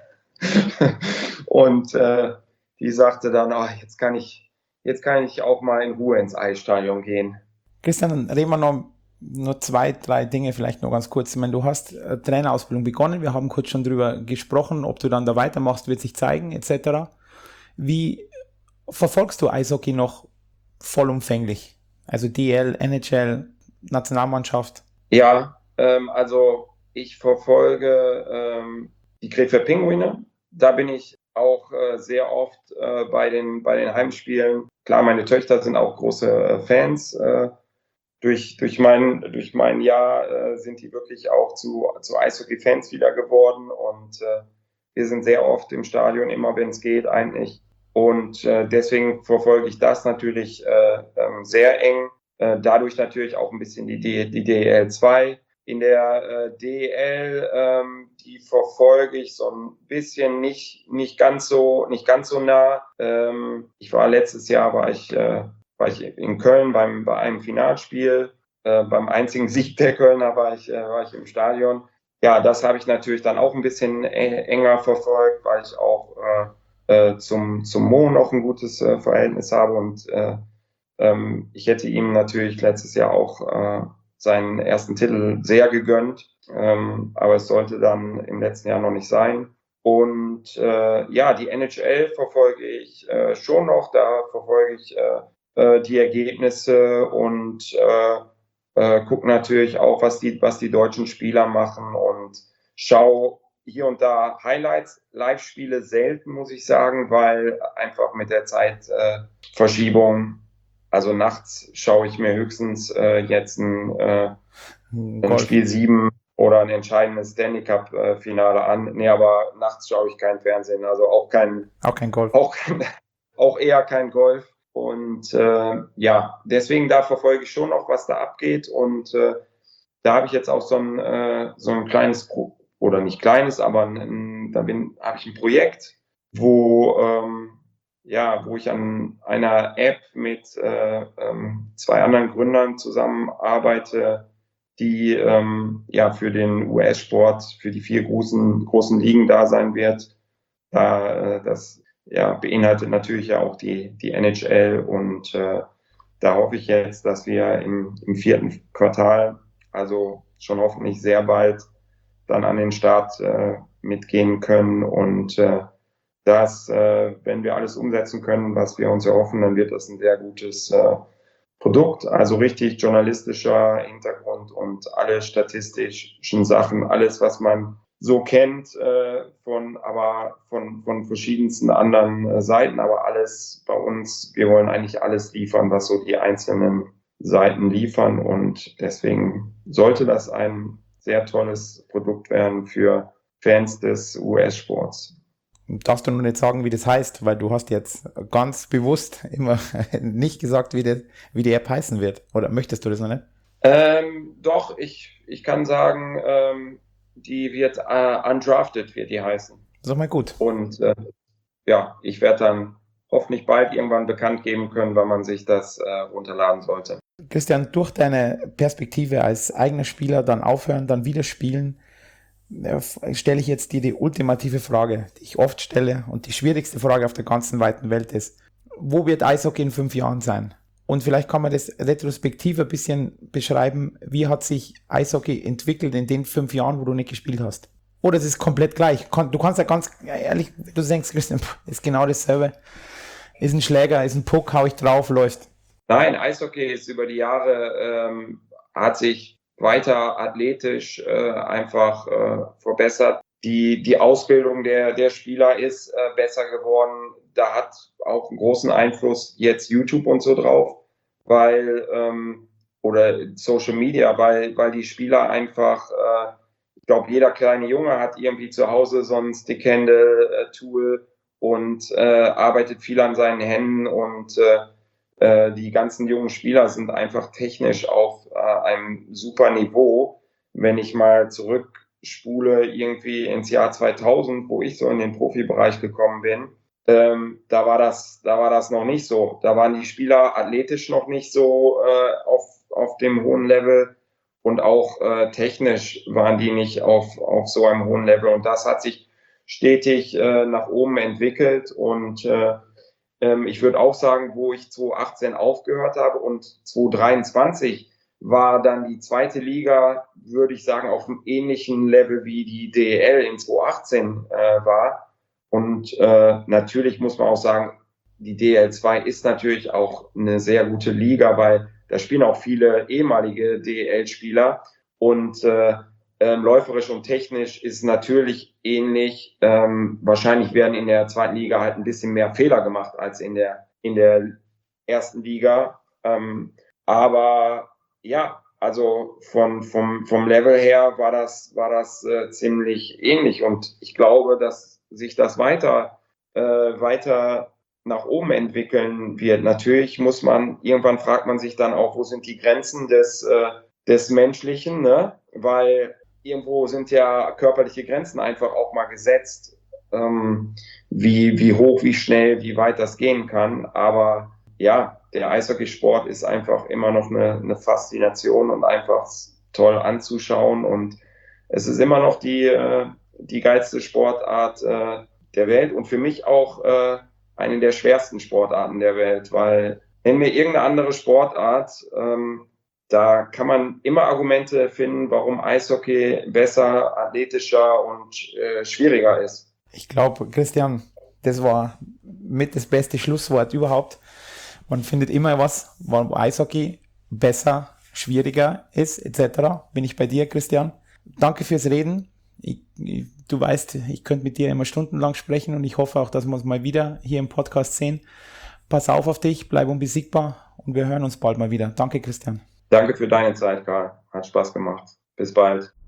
B: und die sagte dann, jetzt kann ich auch mal in Ruhe ins Eisstadion gehen.
A: Christian, dann reden wir noch 2, 3 Dinge vielleicht noch ganz kurz. Ich meine, du hast Trainerausbildung begonnen, wir haben kurz schon drüber gesprochen, ob du dann da weitermachst, wird sich zeigen, etc. Wie verfolgst du Eishockey noch vollumfänglich? Also DL, NHL, Nationalmannschaft?
B: Ja, also ich verfolge die Krefeld Pinguine. Da bin ich auch sehr oft bei den Heimspielen. Klar, meine Töchter sind auch große Fans. Durch mein Jahr sind die wirklich auch zu Eishockey-Fans wieder geworden und wir sind sehr oft im Stadion, immer wenn es geht eigentlich. Und deswegen verfolge ich das natürlich sehr eng. Dadurch natürlich auch ein bisschen die DEL 2. In der DEL, die verfolge ich so ein bisschen nicht ganz so nah. Letztes Jahr war ich in Köln bei einem Finalspiel. Beim einzigen Sieg der Kölner war ich im Stadion. Ja, das habe ich natürlich dann auch ein bisschen enger verfolgt, weil ich auch zum Mo noch ein gutes Verhältnis habe und ich hätte ihm natürlich letztes Jahr auch seinen ersten Titel sehr gegönnt, aber es sollte dann im letzten Jahr noch nicht sein. Und die NHL verfolge ich schon noch, da verfolge ich die Ergebnisse und gucke natürlich auch, was die deutschen Spieler machen und schaue hier und da Highlights, Live-Spiele selten, muss ich sagen, weil einfach mit der Zeitverschiebung, also nachts schaue ich mir höchstens jetzt ein Spiel 7 oder ein entscheidendes Stanley Cup Finale an. Nee, aber nachts schaue ich kein Fernsehen, also auch kein
A: Golf.
B: Auch eher kein Golf. Und deswegen da verfolge ich schon noch, was da abgeht. Und da habe ich jetzt auch so ein kleines, oder nicht kleines, aber habe ich ein Projekt, wo ich an einer App mit 2 anderen Gründern zusammenarbeite, die für den US-Sport, für die 4 großen Ligen da sein wird. Das beinhaltet natürlich ja auch die NHL und da hoffe ich jetzt, dass wir im 4. Quartal, also schon hoffentlich sehr bald, dann an den Start mitgehen können und wenn wir alles umsetzen können, was wir uns erhoffen, dann wird das ein sehr gutes Produkt, also richtig journalistischer Hintergrund und alle statistischen Sachen, alles, was man so kennt von verschiedensten anderen Seiten, aber alles bei uns, wir wollen eigentlich alles liefern, was so die einzelnen Seiten liefern und deswegen sollte das ein sehr tolles Produkt werden für Fans des US-Sports.
A: Darfst du nur nicht sagen, wie das heißt, weil du hast jetzt ganz bewusst immer nicht gesagt, wie die App heißen wird. Oder möchtest du das noch nicht?
B: Doch, ich kann sagen, die wird Undrafted, wird die heißen.
A: Sag mal gut.
B: Und ich werde dann hoffentlich bald irgendwann bekannt geben können, wann man sich das runterladen sollte.
A: Christian, durch deine Perspektive als eigener Spieler, dann aufhören, dann wieder spielen, stelle ich jetzt dir die ultimative Frage, die ich oft stelle und die schwierigste Frage auf der ganzen weiten Welt ist: Wo wird Eishockey in 5 Jahren sein? Und vielleicht kann man das retrospektiv ein bisschen beschreiben, wie hat sich Eishockey entwickelt in den 5 Jahren, wo du nicht gespielt hast? Oder es ist komplett gleich. Du kannst ja ganz ehrlich, du denkst, Christian, ist genau dasselbe. Ist ein Schläger, ist ein Puck, hau ich drauf, läuft.
B: Nein, Eishockey ist über die Jahre, hat sich weiter athletisch einfach verbessert. Die Ausbildung der Spieler ist besser geworden. Da hat auch einen großen Einfluss jetzt YouTube und so drauf, weil oder Social Media, weil die Spieler einfach, ich glaube, jeder kleine Junge hat irgendwie zu Hause so ein Stickhandle-Tool und arbeitet viel an seinen Händen und die ganzen jungen Spieler sind einfach technisch auf einem super Niveau. Wenn ich mal zurückspule irgendwie ins Jahr 2000, wo ich so in den Profibereich gekommen bin, da war das noch nicht so. Da waren die Spieler athletisch noch nicht so auf dem hohen Level und auch technisch waren die nicht auf so einem hohen Level. Und das hat sich stetig nach oben entwickelt und ich würde auch sagen, wo ich 2018 aufgehört habe und 2023 war dann die zweite Liga, würde ich sagen, auf einem ähnlichen Level wie die DEL in 2018 war. Und natürlich muss man auch sagen, die DEL 2 ist natürlich auch eine sehr gute Liga, weil da spielen auch viele ehemalige DEL-Spieler und läuferisch und technisch ist natürlich ähnlich. Wahrscheinlich werden in der zweiten Liga halt ein bisschen mehr Fehler gemacht als in der ersten Liga. Aber ja, also vom Level her war das ziemlich ähnlich und ich glaube, dass sich das weiter nach oben entwickeln wird. Natürlich irgendwann fragt man sich dann auch, wo sind die Grenzen des Menschlichen, ne? Weil irgendwo sind ja körperliche Grenzen einfach auch mal gesetzt, wie hoch, wie schnell, wie weit das gehen kann. Aber ja, der Eishockeysport ist einfach immer noch eine Faszination und einfach toll anzuschauen. Und es ist immer noch die geilste Sportart der Welt und für mich auch eine der schwersten Sportarten der Welt, weil nenn mir irgendeine andere Sportart, da kann man immer Argumente finden, warum Eishockey besser, athletischer und schwieriger ist.
A: Ich glaube, Christian, das war mit das beste Schlusswort überhaupt. Man findet immer was, warum Eishockey besser, schwieriger ist, etc. Bin ich bei dir, Christian. Danke fürs Reden. Du weißt, ich könnte mit dir immer stundenlang sprechen und ich hoffe auch, dass wir uns mal wieder hier im Podcast sehen. Pass auf dich, bleib unbesiegbar und wir hören uns bald mal wieder. Danke, Christian.
B: Danke für deine Zeit, Karl. Hat Spaß gemacht. Bis bald.